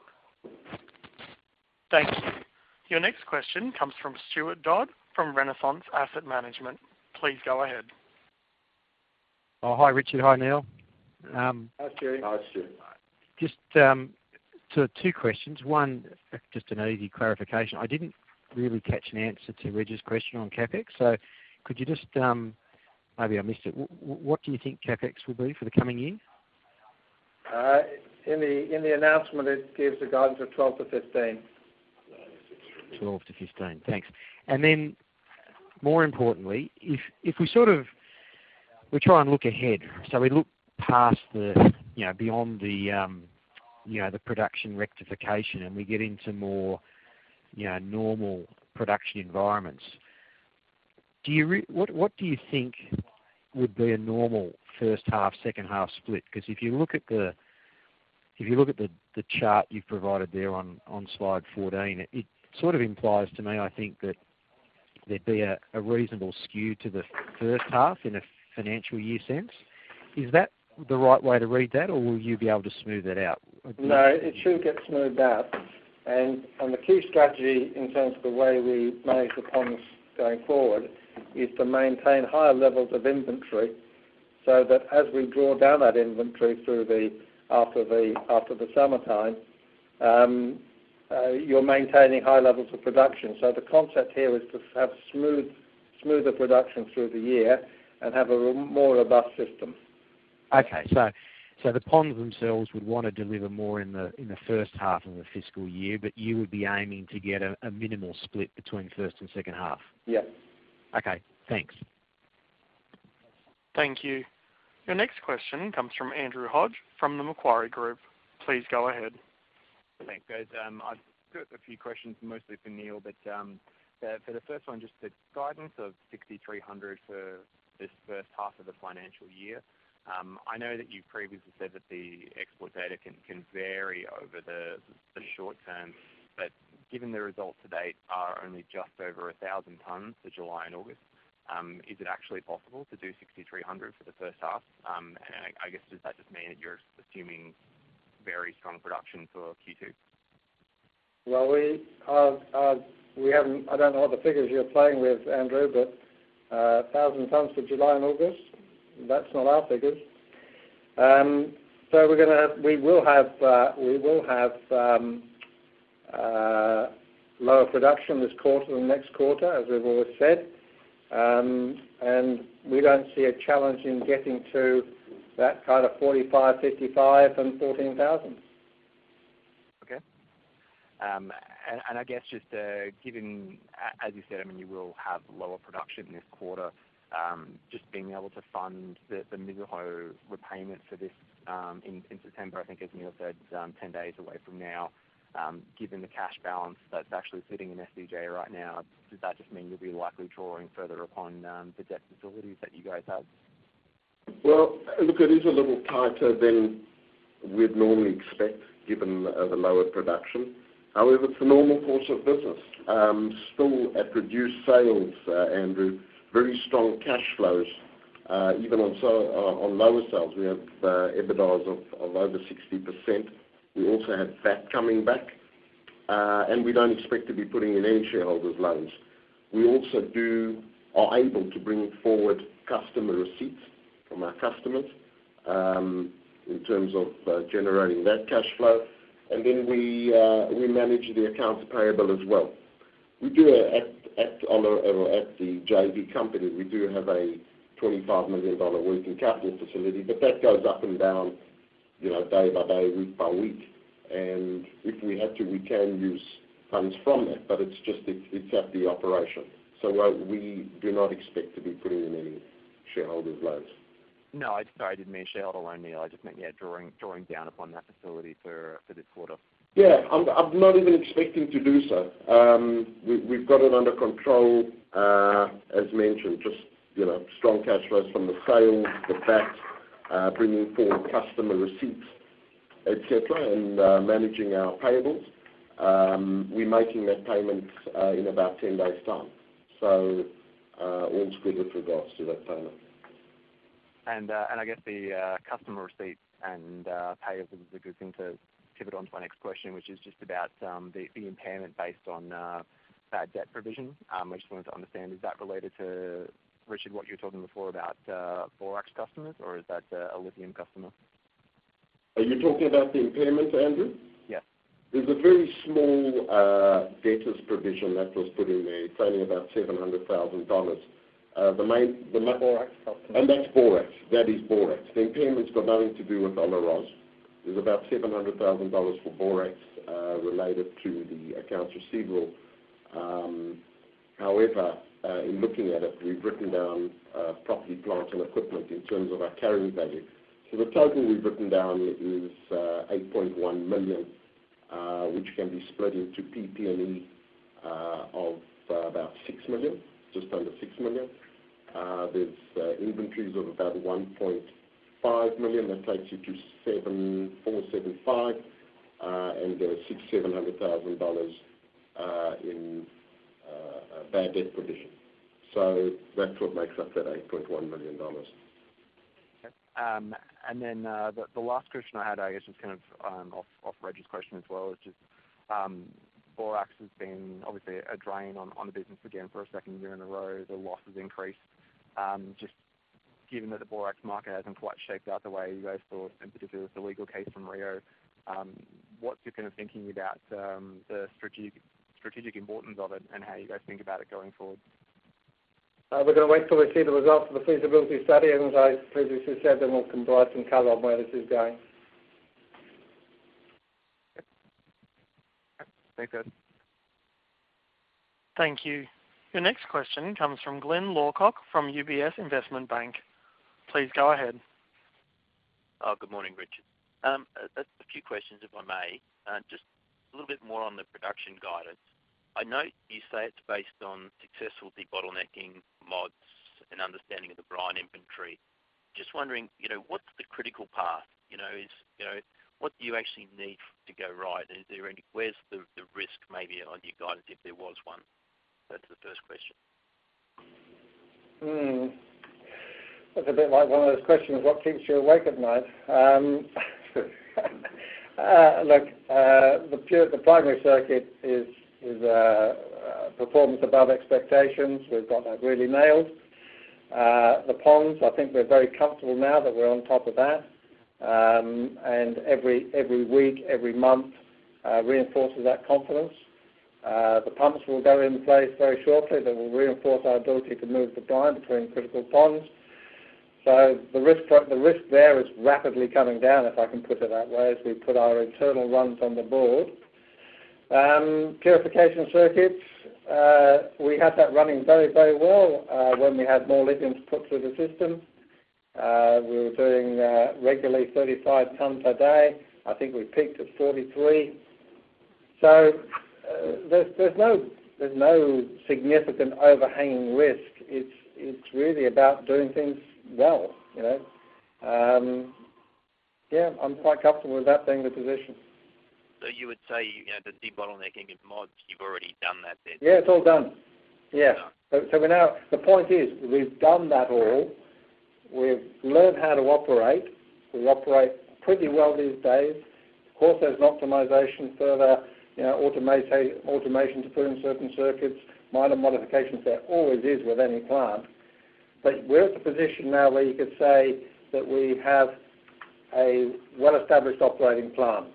Thank you. Your next question comes from Stuart Dodd from Renaissance Asset Management. Please go ahead. Oh, hi, Richard. Hi, Neil. Um, Hi, Stuart. Hi, Stuart. just um, so two questions. One, just an easy clarification. I didn't really catch an answer to Reg's question on CapEx. So could you just, um, maybe I missed it, w- what do you think CapEx will be for the coming year? Uh, in the in the announcement, it gives a guidance of twelve to fifteen. twelve to fifteen, thanks. And then, more importantly, if if we sort of, we try and look ahead, so we look past the, you know, beyond the, um, you know, the production rectification, and we get into more, you know, normal production environments. Do you re- what what do you think would be a normal first half, second half split? Because if you look at the if you look at the, the chart you've provided there on, on slide fourteen, it, it sort of implies to me, I think, that there'd be a, a reasonable skew to the first half in a financial year sense. Is that the right way to read that, or will you be able to smooth that out? No, it should get smoothed out. And, and the key strategy in terms of the way we manage the ponds going forward is to maintain higher levels of inventory so that as we draw down that inventory through the after the after the summertime, um, uh, you're maintaining high levels of production. So the concept here is to have smooth, smoother production through the year and have a more robust system. Okay, so so the ponds themselves would want to deliver more in the in the first half of the fiscal year, but you would be aiming to get a, a minimal split between first and second half. Yeah. Okay, thanks. Thank you. Your next question comes from Andrew Hodge from the Macquarie Group. Please go ahead. Thanks, guys. Um, I've got a few questions, mostly for Neil, but um, the, for the first one, just the guidance of sixty-three hundred for this first half of the financial year. Um, I know that you previously said that the export data can, can vary over the, the short term, but given the results to date are only just over one thousand tonnes for July and August, um, is it actually possible to do sixty-three hundred for the first half? Um, and I, I guess does that just mean that you're assuming very strong production for Q two? Well, we are, are, we haven't. I don't know what the figures you're playing with, Andrew, but uh, one thousand tonnes for July and August. That's not our figures. Um, so we're going to. We will have. Uh, we will have um, uh, lower production this quarter than next quarter, as we've always said, um, and we don't see a challenge in getting to that kind of forty-five, fifty-five, and fourteen thousand. Okay. Um, and, and I guess just uh, given, as you said, I mean, you will have lower production this quarter. Um, just being able to fund the, the Mizuho repayment for this um, in, in September, I think, as Neil said, um, ten days away from now. Um, given the cash balance that's actually sitting in S D J right now, does that just mean you'll be likely drawing further upon um, the debt facilities that you guys have? Well, look, it is a little tighter than we'd normally expect, given uh, the lower production. However, it's the normal course of business. Um, still at reduced sales, uh, Andrew, very strong cash flows, uh, even on, so, uh, on lower sales. We have uh, EBITDAs of, of over sixty percent. We also have V A T coming back, uh, and we don't expect to be putting in any shareholders' loans. We also do are able to bring forward customer receipts from our customers um, in terms of uh, generating that cash flow. And then we uh, we manage the accounts payable as well. We do a, at at, at the J V company, we do have a twenty-five million dollars working capital facility, but that goes up and down, you know, day by day, week by week. And if we had to, we can use funds from that, but it's just it, it's at the operation. So uh, we do not expect to be putting in any shareholders' loans. No, I, sorry, I didn't mean shareholder loan, Neil. I just meant, yeah, drawing drawing down upon that facility for for this quarter. Yeah, I'm, I'm not even expecting to do so. Um, we, we've got it under control, uh, as mentioned, just, you know, strong cash flows from the sales, the V A T, uh, bringing forward customer receipts, et cetera, and uh, managing our payables. Um, we're making that payment uh, in about ten days' time. So uh, all's good with regards to that payment. And uh, and I guess the uh, customer receipt and uh, payables is a good thing to pivot on to my next question, which is just about um, the, the impairment based on uh, bad debt provision. Um, I just wanted to understand, is that related to, Richard, what you were talking before about uh, Borax customers, or is that uh, a lithium customer? Are you talking about the impairment, Andrew? Yes. There's a very small uh, debtors provision that was put in there. It's only about seven hundred thousand dollars. Uh, the main, the ma- Borax customer. And that's Borax. That is Borax. The impairment's got nothing to do with Olaroz. There's about seven hundred thousand dollars for Borax uh, related to the accounts receivable. Um, however, uh, in looking at it, we've written down uh, property, plant and equipment in terms of our carrying value. So the total we've written down is uh, eight point one million dollars, uh, which can be split into P P and E uh, of uh, about six million dollars, just under six million dollars. Uh, there's uh, inventories of about one point five million dollars, that takes you to seven four seven five, uh, and uh, six seven hundred thousand dollars uh, in uh, bad debt provision. So that's what makes up that eight point one million dollars. Um, and then uh, the, the last question I had, I guess, is kind of um, off, off Reg's question as well, is just um, Borax has been obviously a drain on, on the business again for a second year in a row. The losses increased. Um, just given that the Borax market hasn't quite shaped out the way you guys thought, in particular with the legal case from Rio, um, what's your kind of thinking about um, the strategic, strategic importance of it and how you guys think about it going forward? Uh, we're going to wait till we see the results of the feasibility study, and as I previously said, then we'll provide some colour on where this is going. Thanks, guys. Thank you. Your next question comes from Glenn Lawcock from U B S Investment Bank. Please go ahead. Oh, good morning, Richard. Um, a, a few questions, if I may. Uh, just a little bit more on the production guidance. I note you say it's based on successful debottlenecking, mods, and understanding of the brine inventory. just wondering, you know, what's the critical path? You know, is you know, what do you actually need to go right? Is there any? Where's the, the risk maybe on your guidance if there was one? That's the first question. Hmm. That's a bit like one of those questions, what keeps you awake at night? Um, uh, look, uh, the, pure, the primary circuit is, is uh, uh, performance above expectations. We've got that really nailed. Uh, the ponds, I think we're very comfortable now that we're on top of that. Um, and every, every week, every month uh, reinforces that confidence. Uh, the pumps will go in place very shortly that will reinforce our ability to move the brine between critical ponds. So the risk, the risk there is rapidly coming down, if I can put it that way, as we put our internal runs on the board. Um, purification circuits, uh, we had that running very, very well uh, when we had more lithium to put through the system. Uh, we were doing uh, regularly thirty-five tonnes per day. I think we peaked at forty-three. So uh, there's, there's no there's no significant overhanging risk. It's it's really about doing things well, you know. Um, yeah, I'm quite comfortable with that being the position. So you would say, you know, the debottlenecking of mods, you've already done that then? Yeah, it's all done. Yeah. So, so we now, the point is, we've done that all. We've learned how to operate. We operate pretty well these days. Of course, there's an optimization further, you know, automation, automation to put in certain circuits, minor modifications. There always is with any plant. But we're at the position now where you could say that we have a well-established operating plant.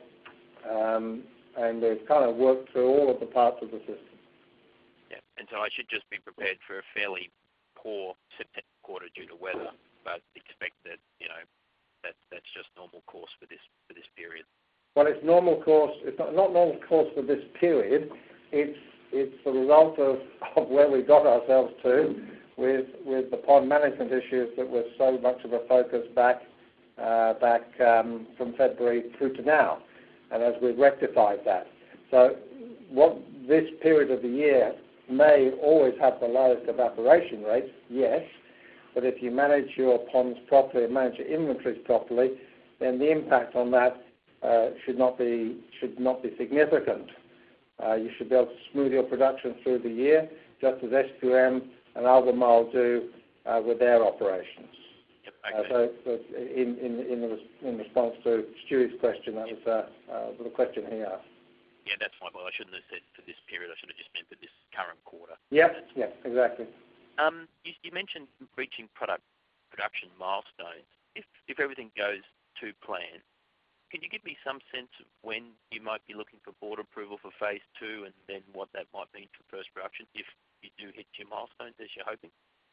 Um, and we've kind of worked through all of the parts of the system. Yeah, and so I should just be prepared for a fairly poor September quarter due to weather, but expect that, you know, that that's just normal course for this for this period. Well, it's normal course. It's not, not normal course for this period. It's it's the result of, of where we got ourselves to with with the pond management issues that were so much of a focus back uh, back um, from February through to now. And as we've rectified that. So what this period of the year may always have the lowest evaporation rates, yes, but if you manage your ponds properly and manage your inventories properly, then the impact on that uh, should not be should not be significant. Uh, you should be able to smooth your production through the year, just as S Q M and Albemarle do uh, with their operations. Uh, so, so in, in, in, the, in response to Stewie's question, that was uh, uh, the question he asked. Yeah, that's fine. Well, I shouldn't have said for this period. I should have just meant for this current quarter. Yeah, yeah, exactly. Um, you, you mentioned reaching product production milestones. If if everything goes to plan, can you give me some sense of when you might be looking for board approval for phase two, and then what that might mean for first production if you do hit your milestones as you're hoping?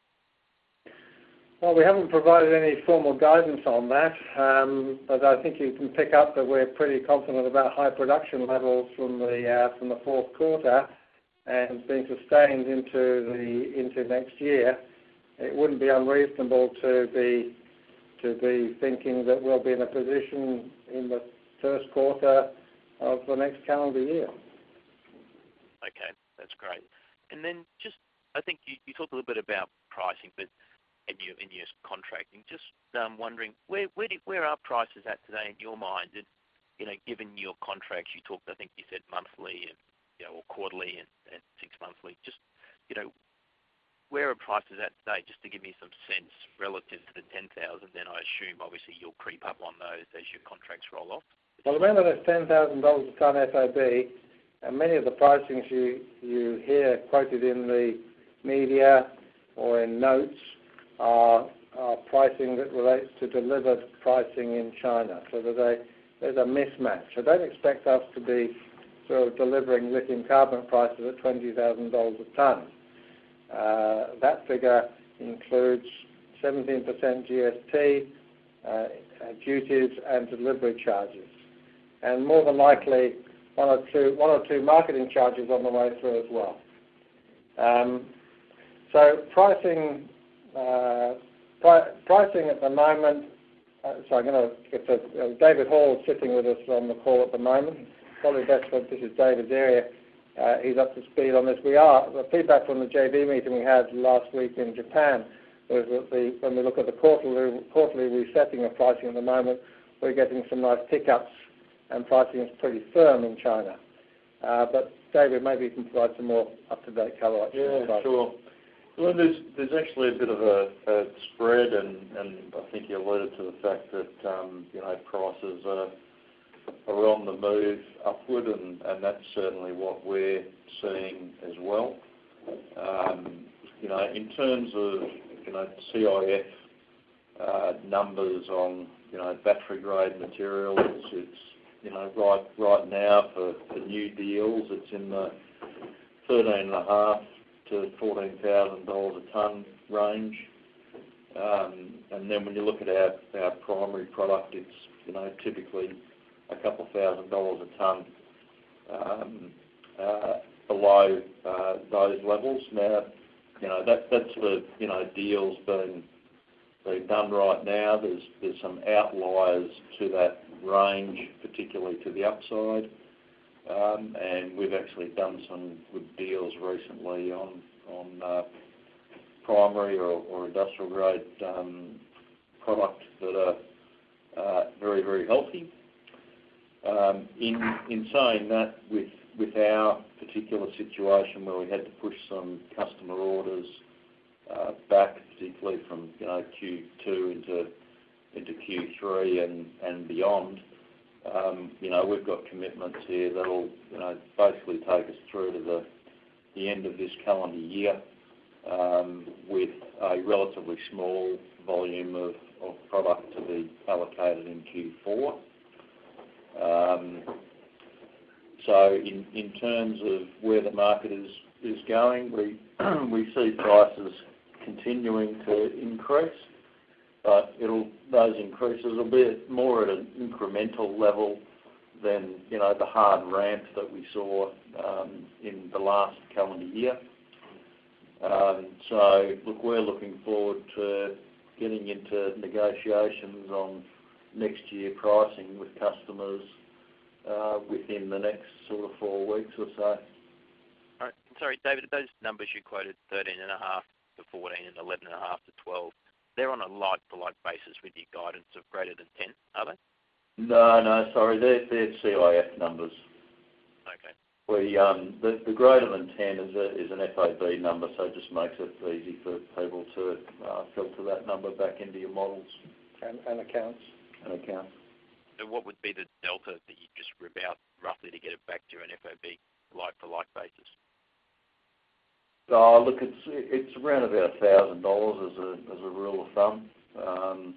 Well, we haven't provided any formal guidance on that, um, but I think you can pick up that we're pretty confident about high production levels from the uh, from the fourth quarter, and being sustained into the into next year. It wouldn't be unreasonable to be to be thinking that we'll be in a position in the first quarter of the next calendar year. Okay, that's great. And then just, I think you, you talked a little bit about pricing, but in your in your contracting, just um, wondering where where do, where are prices at today in your mind? And you know, given your contracts, you talked, I think you said monthly and you know, or quarterly and, and six monthly. Just you know, where are prices at today? Just to give me some sense relative to the ten thousand. Then I assume obviously you'll creep up on those as your contracts roll off. Well, remember there's ten thousand dollars a tonne F O B, and many of the pricings you you hear quoted in the media or in notes are, are pricing that relates to delivered pricing in China. So there's a there's a mismatch. I don't expect us to be sort of delivering lithium carbonate prices at twenty thousand dollars a tonne. Uh, that figure includes seventeen percent G S T, uh, duties and delivery charges, and more than likely one or two one or two marketing charges on the way through as well. Um, so pricing. Uh, pri- pricing at the moment, uh, so I'm going to get to, uh, David Hall is sitting with us on the call at the moment. Probably best that this is David's area. Uh, he's up to speed on this. We are, the feedback from the J V meeting we had last week in Japan Whereas the, when we look at the quarterly, quarterly resetting of pricing at the moment, we're getting some nice pickups, and pricing is pretty firm in China. Uh, but David, maybe you can provide some more up-to-date colour. Yeah, sure. Well, there's there's actually a bit of a, a spread, and, and I think you alluded to the fact that um, you know prices are are on the move upward, and, and that's certainly what we're seeing as well. Um, you know, in terms of you know C I F uh, numbers on you know battery grade material, it's, it's you know right right now for, for new deals, it's in the thirteen and a half to fourteen thousand dollars a tonne range. Um, and then when you look at our, our primary product, it's you know typically a couple of thousand dollars a tonne um, uh, below uh, those levels. Now, you know that that's the you know deals being being done right now. There's there's some outliers to that range, particularly to the upside. Um, and we've actually done some good deals recently on on uh, primary or, or industrial grade um, product that are uh, very very healthy. Um, in in saying that, with with our particular situation where we had to push some customer orders uh, back, particularly from you know Q two into into Q three and and beyond. Um, you know, we've got commitments here that'll, you know, basically take us through to the, the end of this calendar year um, with a relatively small volume of, of product to be allocated in Q four. Um, so in, in terms of where the market is, is going, we, we see prices continuing to increase. But it'll, those increases will be more at an incremental level than, you know, the hard ramp that we saw um, in the last calendar year. Um, so, look, we're looking forward to getting into negotiations on next year pricing with customers uh, within the next sort of four weeks or so. All right. Sorry, David, those numbers you quoted, thirteen and a half to fourteen and eleven and a half to twelve, they're on a like-for-like basis with your guidance of greater than ten, are they? No, no, sorry, they're, they're C I F numbers. Okay. We um, the, the greater than ten is a, is an F O B number, so it just makes it easy for people to uh, filter that number back into your models and, and accounts. And accounts. So what would be the delta that you just rip out roughly to get it back to an F O B like-for-like basis? Oh, look, it's it's around about a thousand dollars as a as a rule of thumb, um,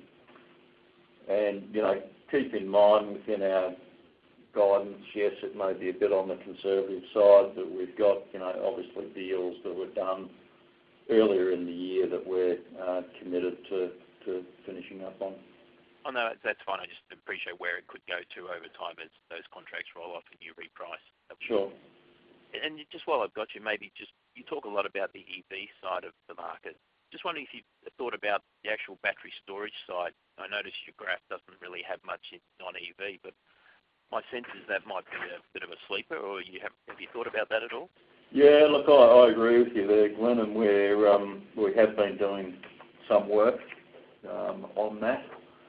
and you know, keep in mind within our guidance, yes, it may be a bit on the conservative side, but we've got you know obviously deals that were done earlier in the year that we're uh, committed to, to finishing up on. Oh no, that's fine. I just appreciate where it could go to over time as those contracts roll off and you reprice. Sure. And just while I've got you, maybe just, you talk a lot about the E V side of the market. Just wondering if you've thought about the actual battery storage side. I notice your graph doesn't really have much in non-E V, but my sense is that might be a bit of a sleeper, or you have, have you thought about that at all? Yeah, look, I, I agree with you there, Glenn, and we're, um, we have been doing some work um, on that.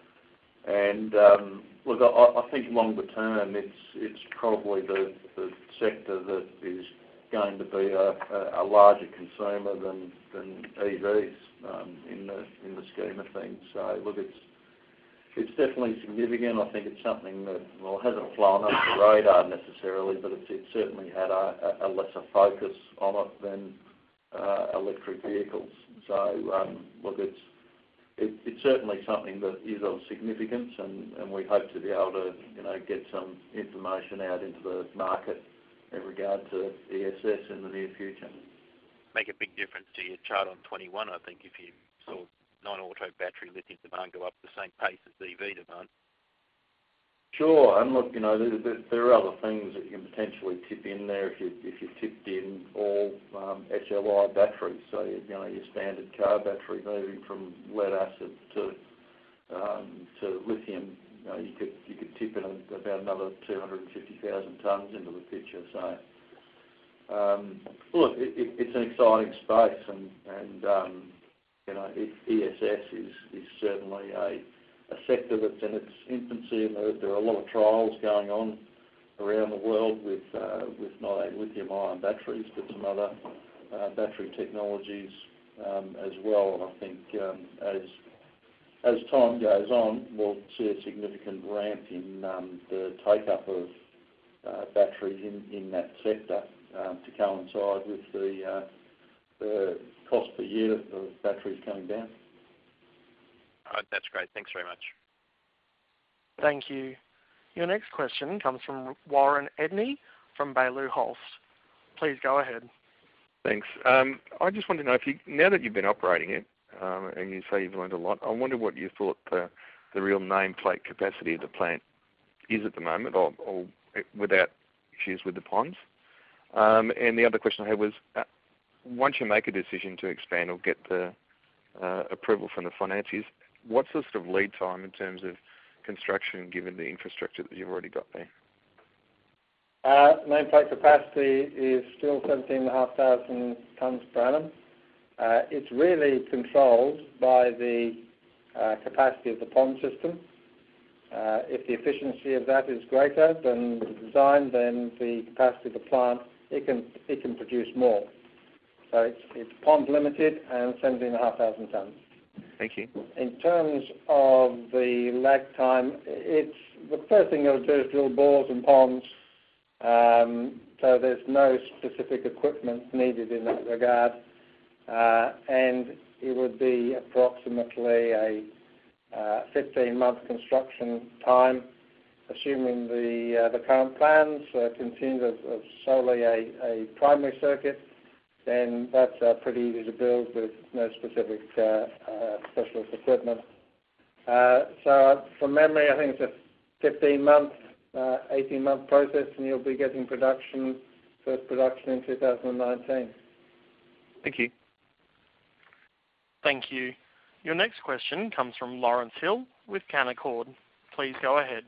And um, look, I, I think longer term, it's it's probably the, the sector that is going to be a, a, a larger consumer than than E Vs um, in the in the scheme of things. So look, it's it's definitely significant. I think it's something that well hasn't flown under the radar necessarily, but it's, it's certainly had a, a lesser focus on it than uh, electric vehicles. So um, look, it's It, it's certainly something that is of significance, and, and we hope to be able to, you know, get some information out into the market in regard to E S S in the near future. Make a big difference to your chart on twenty-one, I think, if you saw non-auto battery lithium demand go up the same pace as E V demand. Sure, and look, you know, there, there are other things that you can potentially tip in there if you if you tipped in all um, H L I batteries. So you know your standard car battery moving from lead acid to um, to lithium, you know, you could you could tip in about another two hundred fifty thousand tonnes into the picture. So um, look, it, it, it's an exciting space, and and um, you know, E S S is, is certainly a, a sector that's in its infancy, and there, there are a lot of trials going on around the world with uh, with not only lithium-ion batteries but some other uh, battery technologies um, as well. And I think um, as as time goes on, we'll see a significant ramp in um, the take-up of uh, batteries in, in that sector um, to coincide with the uh, the cost per unit of batteries coming down. All right, that's great. Thanks very much. Thank you. Your next question comes from Warren Edney from Baillieu Holst. Please go ahead. Thanks. Um, I just want to know if you, now that you've been operating it, um, and you say you've learned a lot, I wonder what you thought the, the real nameplate capacity of the plant is at the moment, or, or without issues with the ponds. Um, and the other question I had was, uh, once you make a decision to expand or get the uh, approval from the financiers, what's the sort of lead time in terms of construction, given the infrastructure that you've already got there? Uh, nameplate capacity is still seventeen thousand five hundred tonnes per annum. Uh, it's really controlled by the uh, capacity of the pond system. Uh, if the efficiency of that is greater than the design, then the capacity of the plant, it can it can produce more. So it's, it's pond limited and seventeen thousand five hundred tonnes. Thank you. In terms of the lag time, it's the first thing you'll do is drill bores and ponds. Um, so there's no specific equipment needed in that regard, uh, and it would be approximately a uh, fifteen-month construction time, assuming the uh, the current plans uh, continue as, as solely a, a primary circuit. Then that's uh, pretty easy to build with no specific uh, uh, specialist equipment. Uh, so from memory, I think it's a fifteen-month, uh, eighteen-month process, and you'll be getting production, first production in two thousand nineteen. Thank you. Thank you. Your next question comes from Lawrence Hill with Canaccord. Please go ahead.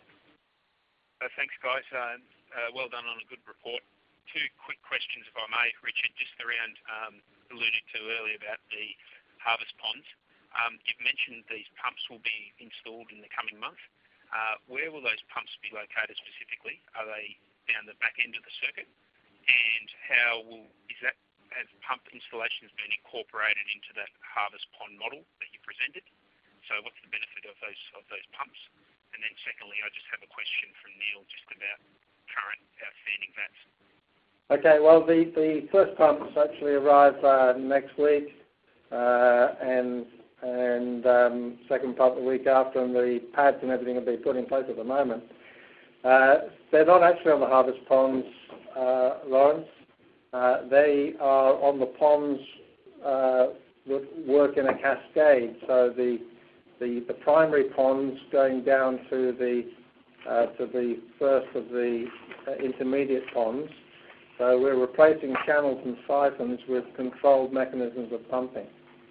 Uh, thanks, guys. Uh, uh, well done on a good report. Two quick questions, if I may, Richard, just around, um, alluded to earlier about the harvest ponds. Um, you've mentioned these pumps will be installed in the coming month. Uh, where will those pumps be located specifically? Are they down the back end of the circuit? And how will, is that, has pump installations been incorporated into that harvest pond model that you presented? So what's the benefit of those, of those pumps? And then secondly, I just have a question from Neil just about current outstanding V A Ts. Okay, well, the, the first pumps actually arrive uh, next week, uh, and and um, second pump the week after, and the pads and everything will be put in place at the moment. Uh, they're not actually on the harvest ponds, uh, Lawrence. Uh, they are on the ponds uh, that work in a cascade. So the the, the primary ponds going down to the uh, to the first of the uh, intermediate ponds. So we're replacing channels and siphons with controlled mechanisms of pumping.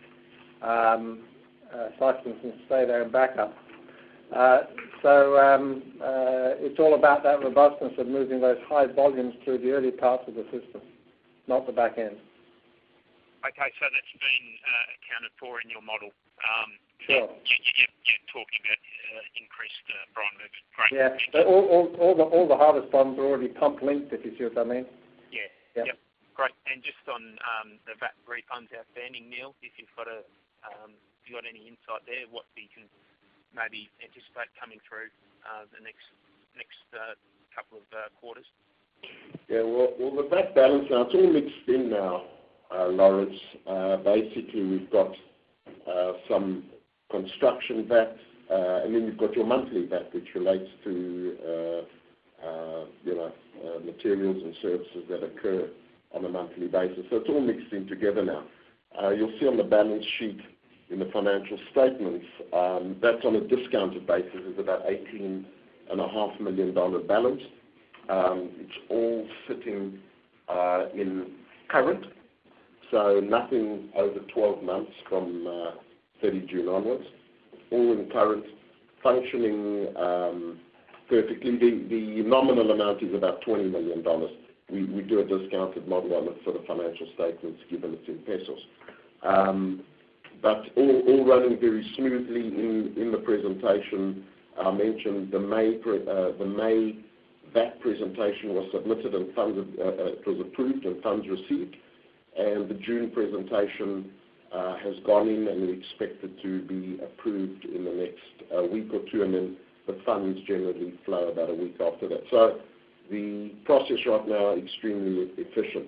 Um, uh, siphons can stay there and back up. Uh, so um, uh, it's all about that robustness of moving those high volumes through the early parts of the system, not the back end. Okay, so that's been uh, accounted for in your model. Um, sure. You, you, you're talking about uh, increased uh, brine movement. Great. Yeah, so all, all, all, the, all the harvest ponds are already pump linked, if you see what I mean. Yeah. Yep. Yep. Great. And just on um, the V A T refunds outstanding, Neil, if you've got a, um, if you got any insight there, what we can maybe anticipate coming through uh, the next next uh, couple of uh, quarters. Yeah. Well, well, the V A T balance now, it's all mixed in now, uh, Lawrence. Uh, basically, we've got uh, some construction V A T, uh, and then you've got your monthly V A T, which relates to uh, uh, you know. Uh, materials and services that occur on a monthly basis. So it's all mixed in together now. Uh, you'll see on the balance sheet in the financial statements, um, that's on a discounted basis, is about eighteen point five million dollars balance. Um, it's all sitting uh, in current, so nothing over twelve months from uh, thirty June onwards. All in current, functioning um, perfectly. The, the nominal amount is about twenty million dollars. We, we do a discounted model on it for the financial statements given it's in pesos. Um, but all, all running very smoothly. In, in the presentation, I mentioned the May, uh, the May V A T presentation was submitted and funds, uh, uh, it was approved and funds received, and the June presentation uh, has gone in, and we expect it to be approved in the next uh, week or two, and then the funds generally flow about a week after that. So the process right now is extremely efficient.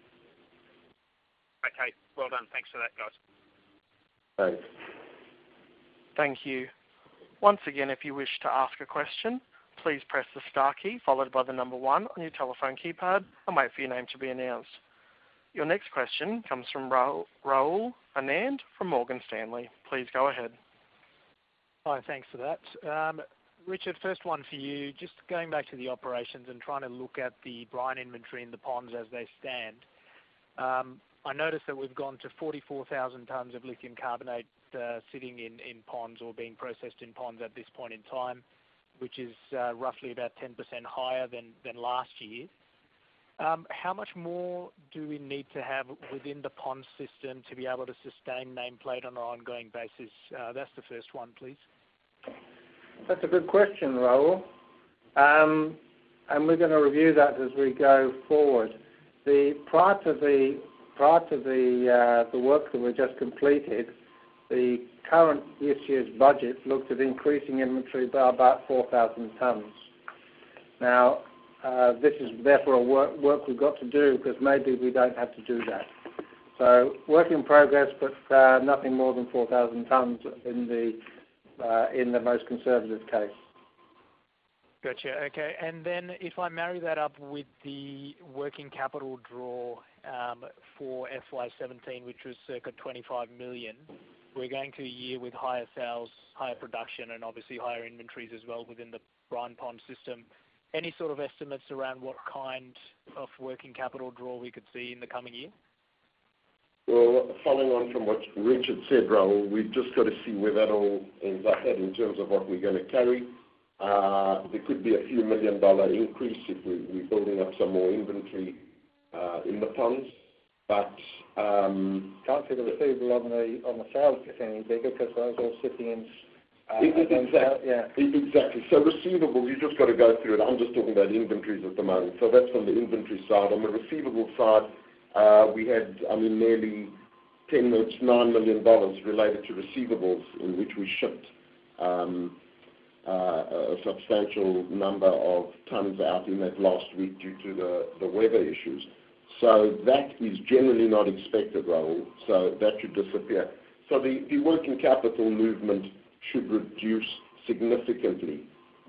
Okay, well done. Thanks for that, guys. Thanks. Thank you. Once again, if you wish to ask a question, please press the star key followed by the number one on your telephone keypad and wait for your name to be announced. Your next question comes from Rahul, Rahul Anand from Morgan Stanley. Please go ahead. Hi, thanks for that. Um, Richard, first one for you. Just going back to the operations and trying to look at the brine inventory in the ponds as they stand. Um, I noticed that we've gone to forty-four thousand tonnes of lithium carbonate uh, sitting in, in ponds or being processed in ponds at this point in time, which is uh, roughly about ten percent higher than, than last year. Um, how much more do we need to have within the pond system to be able to sustain nameplate on an ongoing basis? Uh, that's the first one, please. That's a good question, Rahul. Um, and we're going to review that as we go forward. The prior to the prior to the uh, the work that we just completed, the current this year's budget looked at increasing inventory by about four thousand tonnes. Now, uh, this is therefore a work, work we've got to do, because maybe we don't have to do that. So, work in progress, but uh, nothing more than four thousand tonnes in the uh, in the most conservative case. Gotcha. Okay. And then if I marry that up with the working capital draw um, for F Y seventeen, which was circa twenty-five million, we're going to a year with higher sales, higher production, and obviously higher inventories as well within the brine pond system. Any sort of estimates around what kind of working capital draw we could see in the coming year? Well, following on from what Richard said, Rahul, we've just got to see where that all ends up at in terms of what we're going to carry. Uh, there could be a few million dollar increase if we, we're building up some more inventory uh, in the ponds. But um, can't see the receivable on the on the sales getting any bigger, because those all sitting in. Uh, exactly. Yeah. Exactly. So receivables, you just got to go through it. I'm just talking about inventories at the moment. So that's on the inventory side. On the receivable side, uh, we had, I mean, nearly ten, it's nine million dollars related to receivables, in which we shipped um, uh, a substantial number of tons out in that last week due to the, the weather issues. So that is generally not expected, Rahul. So that should disappear. So the, the working capital movement should reduce significantly.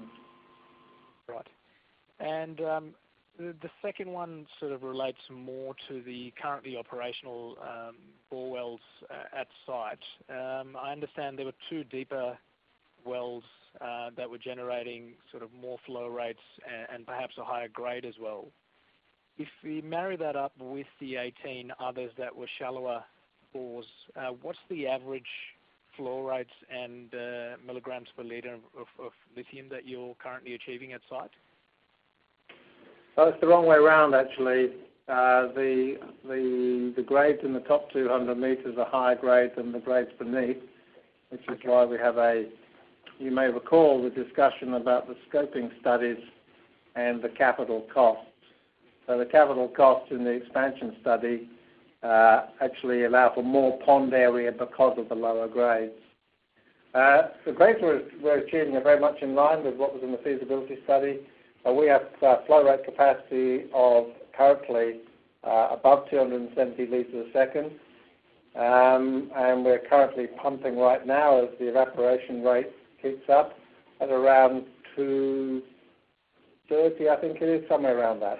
Right. And um, the, the second one sort of relates more to the currently operational um, bore wells uh, at site. Um, I understand there were two deeper wells uh, that were generating sort of more flow rates and, and perhaps a higher grade as well. If we marry that up with the eighteen others that were shallower bores, uh, what's the average flow rates and uh, milligrams per litre of, of lithium that you're currently achieving at site? Well, it's the wrong way around, actually. Uh, the, the, the grades in the top two hundred metres are higher grade than the grades beneath, which is okay. Why we have a, you may recall the discussion about the scoping studies and the capital costs. So the capital costs in the expansion study uh, actually allow for more pond area because of the lower grades. Uh, the grades we're, we're achieving are very much in line with what was in the feasibility study. Uh, we have uh, flow rate capacity of currently uh, above two hundred seventy litres a second, um, and we're currently pumping right now as the evaporation rate kicks up at around two thirty, I think it is, somewhere around that.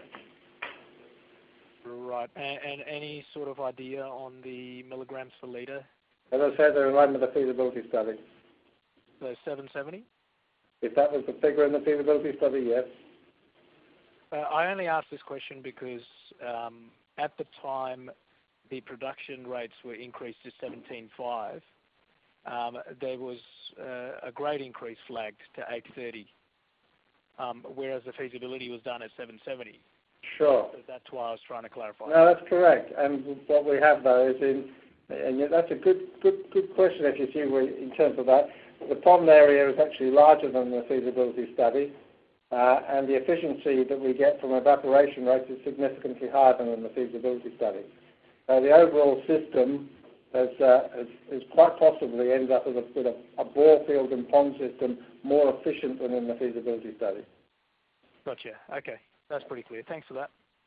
Right, and, and any sort of idea on the milligrams per litre? As I said, they're in line with the feasibility study. So seven seventy? If that was the figure in the feasibility study, yes. Uh, I only asked this question because um, at the time the production rates were increased to seventeen five. Um, there was uh, a grade increase flagged to eight thirty, um, whereas the feasibility was done at seven seventy. Sure. So that's why I was trying to clarify. No, that's correct. And what we have, though, is in And yet that's a good, good, good question if you see in terms of that. The pond area is actually larger than the feasibility study, uh, and the efficiency that we get from evaporation rates is significantly higher than in the feasibility study. So the overall system has, uh, has, has quite possibly ends up with a, with a, a bore field and pond system more efficient than in the feasibility study. Gotcha. Okay, that's pretty clear. Thanks for that.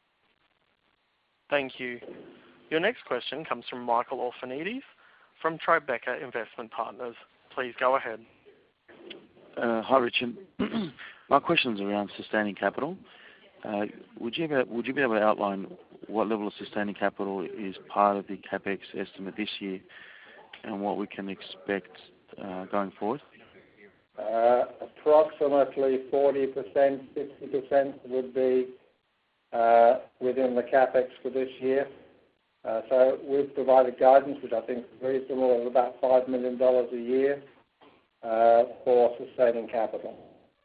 Thank you. Your next question comes from Michael Orphanides from Tribeca Investment Partners. Please go ahead. Uh, hi, Richard. My question is around sustaining capital. Uh, would you be, would you be able to outline what level of sustaining capital is part of the CapEx estimate this year, and what we can expect uh, going forward? Uh, approximately forty percent, fifty percent would be uh, within the CapEx for this year. Uh, so we've provided guidance, which I think is reasonable, of about five million dollars a year uh, for sustaining capital.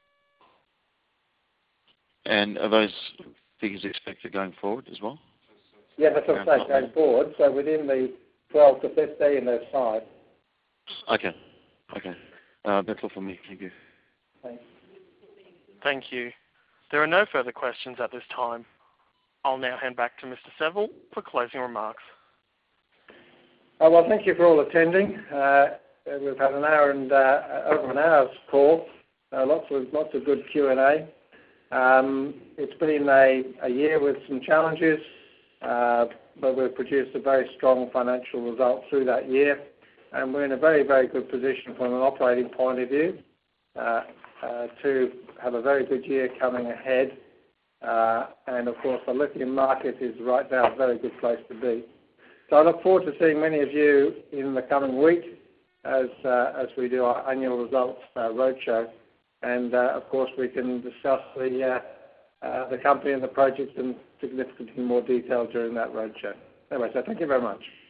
And are those figures expected going forward as well? Yeah, that's what I'm saying, going forward. So within the twelve to fifteen, there's five. Okay, okay. Uh, that's all from me. Thank you. Thanks. Thank you. There are no further questions at this time. I'll now hand back to Mister Seville for closing remarks. Oh, well, thank you for all attending. Uh, we've had an hour and uh, over an hour's call. Uh, lots of lots of good Q and A. Um, it's been a, a year with some challenges, uh, but we've produced a very strong financial result through that year, and we're in a very, very good position from an operating point of view uh, uh, to have a very good year coming ahead. Uh, and of course, the lithium market is right now a very good place to be. So I look forward to seeing many of you in the coming week as uh, as we do our annual results uh, roadshow. And uh, of course, we can discuss the uh, uh, the company and the project in significantly more detail during that roadshow. Anyway, so thank you very much.